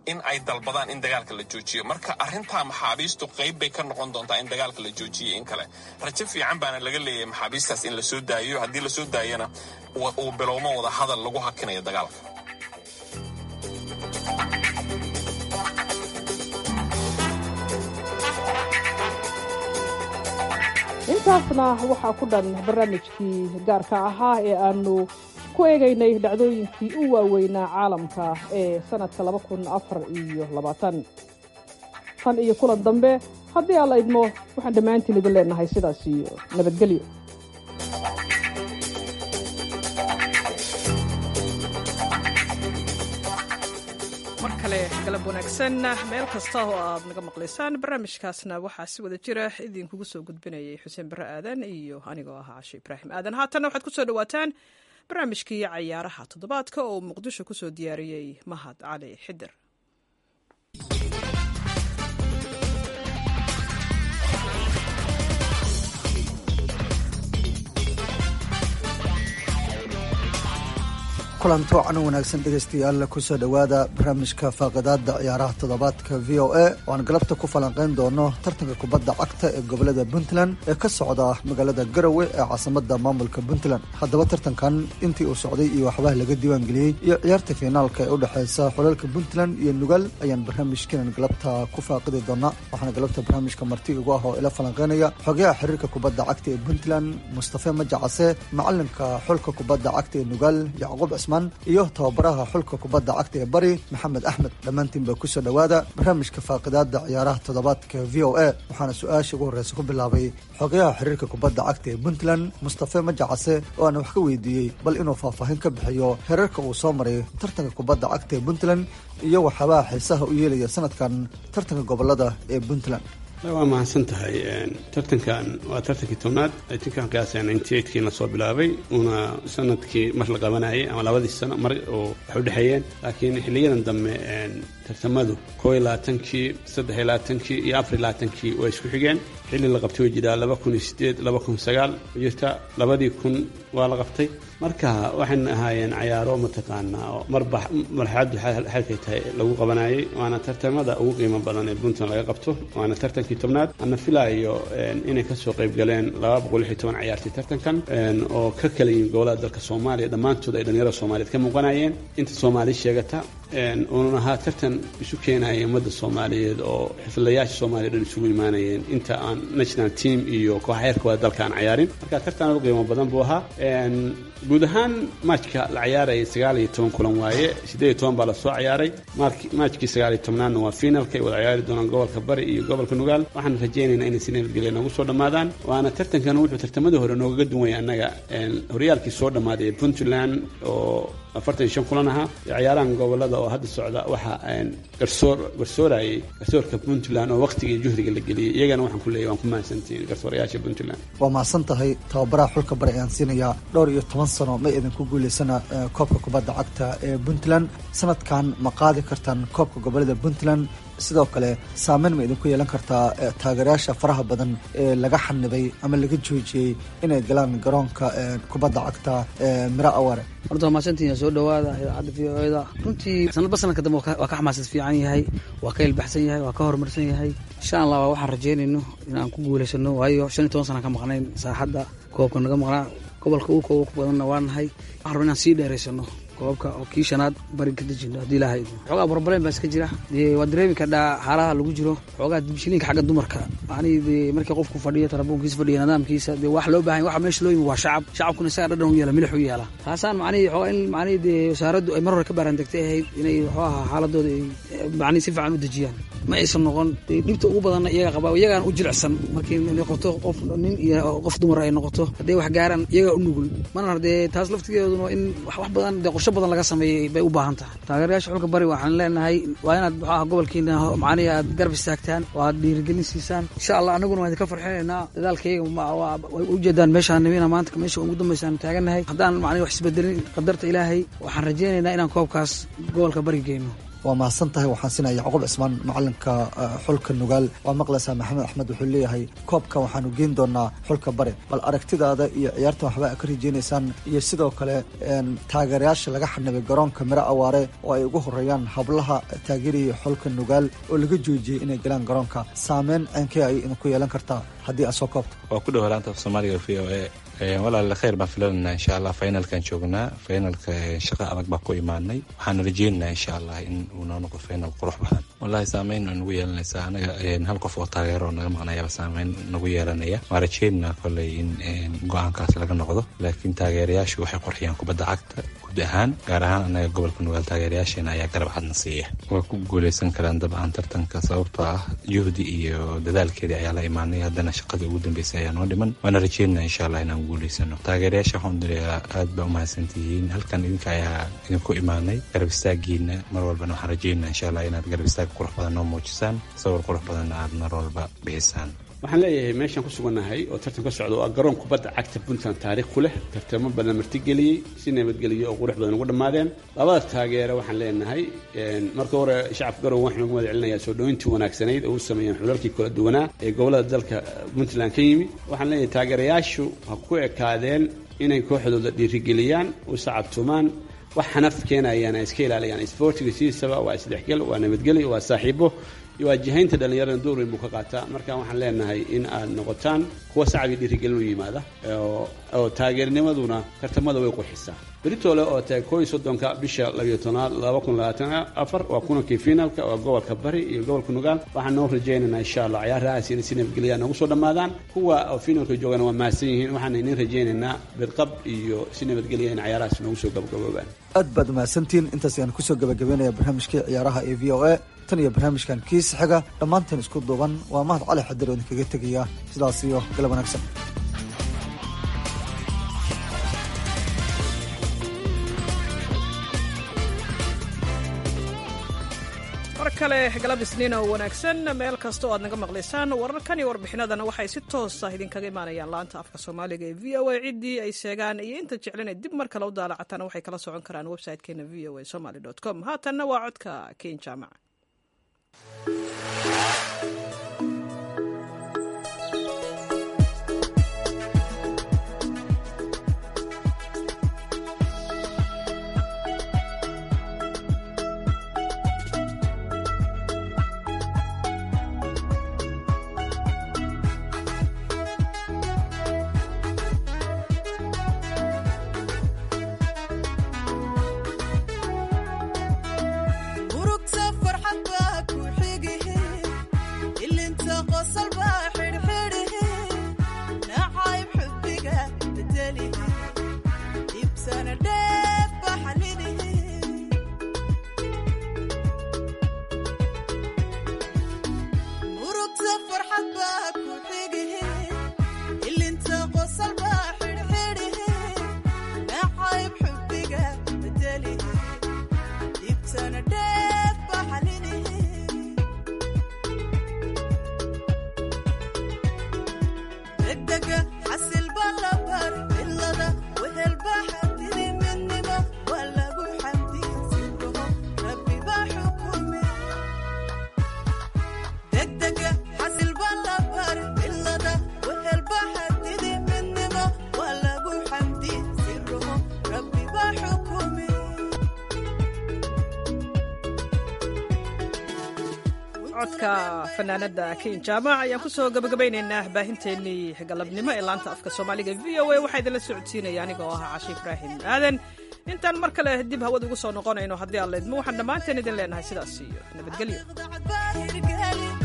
in ay dalbadaan in dagaalka la joojiyo. marka arrintaa maxaabiistu qayb bay ka noqon doontaa in dagaalka la joojiyo in kale. rajo fiican baana laga leeyahay maxaabiistaas in la soo daayo. haddii la soo daayana uu bilowmo wada hadal lagu hakinayo dagaalka. intaasna waxaa ku dhan barnaamijkii gaarka ahaa ee aanu ku eegaynay dhacdooyinkii u waaweynaa caalamka ee sannadka 2024. tan iyo kulan dambe haddii alla idmo waxaan dhammaantiin idin leenahay sidaas iyo nabadgelyo. galab wanaagsan meel kasta oo aad naga maqlaysaan. barnaamijkaasna waxaa si wada jira idinkugu soo gudbinayay xuseen barre aadan iyo anigoo ahaa cashe ibraahim aadan. haatanna waxaad ku soo dhowaataan barnaamijkii cayaaraha toddobaadka oo muqdisho ku soo diyaariyey mahad cali xidir. kulanto wacan wanaagsan dhegaystayaal kusoo dhowaada barnaamijka faaqidaada ciyaaraha toddobaadka v o a oo aan galabta ku falanqayn doono tartanka kubadda cagta ee gobolada puntland ee ka socda magaalada garowe ee caasimada maamulka puntland. haddaba tartankan intii uu socday iyo waxbaha laga diiwaangeliyey iyo ciyaarta fiinaalka ee udhexeysa xulalka puntland iyo nugaal ayaan barnaamijkeenan galabta ku faaqidi doonaa. waxaana galabta barnaamijka marti igu ah oo ila falanqeynaya xogayaha xiriirka kubadda cagta ee puntland mustafe majacase, macalinka xulka kubadda cagta ee nugaal yacquub cismaan iyo tababaraha xulka kubadda cagta ee bari maxamed axmed. dhammaantiin baa kusoo dhowaada barnaamijka faaqidaada ciyaaraha toddobaadka v o a. waxaana su-aasha ugu horreysa ku bilaabay xogayaha xiriirka kubadda cagta ee puntland mustafe majacase oo aana wax ka weydiiyey bal inuu faahfaahin ka bixiyo heerarka uu soo maray tartanka kubadda cagta ee puntland iyo waxyaabaha xiisaha u yeelaya sanadkan tartanka gobolada ee puntland. waa mahadsan tahay. tartankan waa tartankii tobnaad tinkan qiyaasa 98kii la soo bilaabay una sanadkii mar la qabanayay ama labadii sano mar oo wax u dhexeeyeen, laakiin xiliyadan dambe tartamadu 22kii 23kii iyo 24kii way isku xigeen. xilli la qabtay way jiraa 2008 2009 jirta 2000 waa la qabtay. marka waxaan ahaayeen cayaaro mataqaanaa oo marba marxaladdu xalkay tahay lagu qabanayay. waana tartamada ugu qiimo badan ee puntland laga qabto. waana tartankii tobnaad. ana filaayo inay kasoo qayb galeen 216 ciyaartay tartankan oo ka kala yihiin gobolada dalka soomaaliya. dhammaantood ay dhalinyarada soomaaliyeed ka muuqanayeen. inta soomaali sheegata uuna ahaa tartan isu keenaya ummadda soomaaliyeed oo xirfadlayaasha soomaaliya dhan isugu imaanayeen inta aan national team iyo koox heerka wada dalka aan cayaarin. marka tartan aad u qiimo badan buu ahaa. guud ahaan maajka la ciyaarayay 19 kulan waaye, 18 baa la soo ciyaaray. maajkii 19aadna waa finalka ay wada ciyaari doonaan gobolka bari iyo gobolka nugaal. waxaan rajaynaynaa inay si nabadgelya noogu soo dhammaadaan. waana tartankan wuxuu tartamadii hore noogaga duwan yahay annaga horyaalkii soo dhammaaday ee puntland oo 45 kulan ahaa. ciyaarahan gobolada oo hadda socda waxa garsoorayay garsoorka puntland oo waqtiga iyo juhdiga la geliyay. iyagana waxaan ku leeyahay waan ku mahadsantihiin garsoorayaasha puntland. waa mahadsan tahay. tababaraha xulka bari ayaan siinayaa. dhowr iyo 10 sano ma idinku guulaysana koobka kubadda cagta ee puntland. sanadkan ma qaadi kartaan koobka gobolada puntland? sidoo kale saameyn ma idinku yeelan kartaa taageerayaasha faraha badan ee laga xanibay ama laga joojiyey inay galaan garoonka kubadda cagta miro aware? horta waa mahadsantihiin. soo dhawaada idaacadda v o da. runtii sanadba sanadka dambe waa ka xamaasad fiican yahay, waa ka ilbaxsan yahay, waa ka horumarsan yahay. insha allah waa waxaan rajeynayno inaan ku guulaysano, waayo 15 sana ka maqnayn saaxadda koobka naga maqnaa. gobolka ugu kooba ku badanna waa nahay. waxaan rabaa inaan sii dheeraysano koobka oo kii shanaad bari ka dejino haddii ilaahay idmo. xoogaa problem baa iska jira. waa dareemi kadhaa xaalaha lagu jiro. xoogaa dibshilinka xagga dumarka markii qofku fadhiyo tarabuunkiisa fadhiyo nidaamkiisa dee wax loo baahan waxa meesha loo yimi waa shacabkuna isaga dhadhan u yeela milix u yeela. taasaan xoogaa in dee wasaaraddu ay mar hore ka baarandegtay ahayd inay wuxuu ahaa xaaladooda ay si fiican u dejiyaan. ma aysan noqon dhibta ugu badanna iyaga qabaa, iyagaan u jilicsan markii noqoto qof nin iyo qof dumar ay noqoto. hadday wax gaaraan iyagaa u nugul. mana dee taas laftigeeduna in wax badan dee qorshe badan laga sameeyey bay u baahan tahay. taageerayaasha xulka bari waxaan leenahay waa inaad gobolkiina macnihi aad garab istaagtaan oo aad dhiirigelin siisaan. insha allah anaguna waan idinka farxinaynaa. dadaalkayga way ujeedaan meeshaan nimina maanta meesha ugu dambaysaan taagannahay. haddaan macnihi wax isbedelin qadarta ilaahay waxaan rajaynaynaa inaan koobkaas gobolka bari geyno. waa mahadsan tahay. waxaan siinaya yacquub cismaan macalinka xulka nugaal. waa maqlaysaa maxamed axmed wuxuu leeyahay koobkan waxaanu geyn doonaa xulka bari, bal aragtidaada iyo ciyaartan waxba ka rajeynaysaan, iyo sidoo kale taageerayaasha laga xanibay garoonka Miro Awaare oo ay ugu horeeyaan hablaha taageeraya xulka nugaal oo laga joojiyey inay galaan garoonka, saameyn ceenkee ay idinku yeelan kartaa haddii aad soo koobto? waa ku dhow laanta af Soomaaliga v o a walaal khayr baan filanayna insha Allah. finalkan joognaa, finalka shaqo adag baa ku imaanay, waxaan rajeynaynaa insha Allah in uu noo noqdo final qurux badan. wallahi saameyn nagu yeelanaysaa anaga hal qof oo taageero naga maqnaya saameyn nagu yeelanaya. waan rajeynaynaa koley in go'aankaas laga noqdo, laakiin taageerayaashu waxay qorxiyaan kubadda cagta guud ahaan, gaar ahaan anaga gobolka nugaal taageerayaasheena ayaa garab cadna siiya. waa ku guuleysan karaan dabcan tartanka sababtoo ah juhdi iyo dadaalkeedii ayaa la imaanay, haddana shaqadii ugu dambeysay ayaa noo dhiman. waana rajeynaynaa insha Allah inaan guuleysano. taageerayaasha waxaan dilayaa aad baa umahadsantihiin, halkan idinka ayaa idinku imaanay, garab istaagiina mar walbana waxaan rajeynaa insha Allah inaad garab istaag qurux badan noo muujisaan, sawir qurux badanna aad mar walba bixisaan. waxaan leeyahay meeshaan ku sugannahay oo tartan ka socda waa garoon kubadda cagta Puntland taariikh ku leh, tartamo badan martigeliyey, si nabadgelyo oo qurux badan ugu dhammaadeen. labadaas taageere waxaan leenahay marka hore shacabka garoon waxaan ugu mahadcelinayaa soo dhaweyntii wanaagsanayd oo u sameeyeen xulalkii kala duwanaa ee gobolada dalka Puntland ka yimi. waxaan leeyahay taageerayaashu ha ku ekaadeen inay kooxdooda dhiirigeliyaan, u sacabtumaan, wax xanaf keenayaan iska ilaaliyaan. isboortiga sidiisaba waa isdhexgal, waa nabadgelyo, waa saaxiibo iyo waajihaynta dhallinyarada door weyn buu ka qaataa. marka waxaan leenahay in aad noqotaan kuwa sacabka dhiirigelin u yimaada oo taageernimaduna tartamada way qurxisaa. beritoole oo tahay 31 bisha 12 2024 waa kunankii finaalka waa gobolka bari iyo gobolka nugaal. waxaan noo rajeynaynaa insha Allah ciyaarahaas inay si nabadgelyo noogu soo dhammaadaan. kuwa oo finaalka joogana waa mahadsan yihiin, waxaan idin rajeynaynaa bidqab iyo si nabadgelyo in ciyaarahaas noogu soo gabagaboobaan. aad baad mahadsantiin. intaas ayaan kusoo gabagabeynaya barnaamijkii ciyaaraha ee v o a. tan iyo barnaamijkan kiisa xiga dhammaanteen isku duuban waa mahad cali xadir oo idinkaga tegaya sidaas iyo galab wanaagsan. mar kale galab isniin oo wanaagsan meel kasta oo aad naga maqlaysaan. wararkan iyo warbixinadana waxay si toosa idinkaga imaanayaan laanta afka Soomaaliga ee v o a. ciddii ay sheegaan iyo inta jeclana dib mar kale u daalacataan waxay kala socon karaan website-keena voasomali.com. haatanna waa codka Keen Jaamac. codka fanaanada Keen Jaamac ayaan ku soo gabagabaynaynaa baahinteennii galabnimo ee laanta afka Soomaaliga v o a. waxaa idinla socodsiinaya anigoo ah Cashi Ibraahim Aadan. intaan mar kale dib hawada ugu soo noqonayno haddii alla idmo waxaan dhammaanteen idin leenahay sidaas iyo nabadgelyo.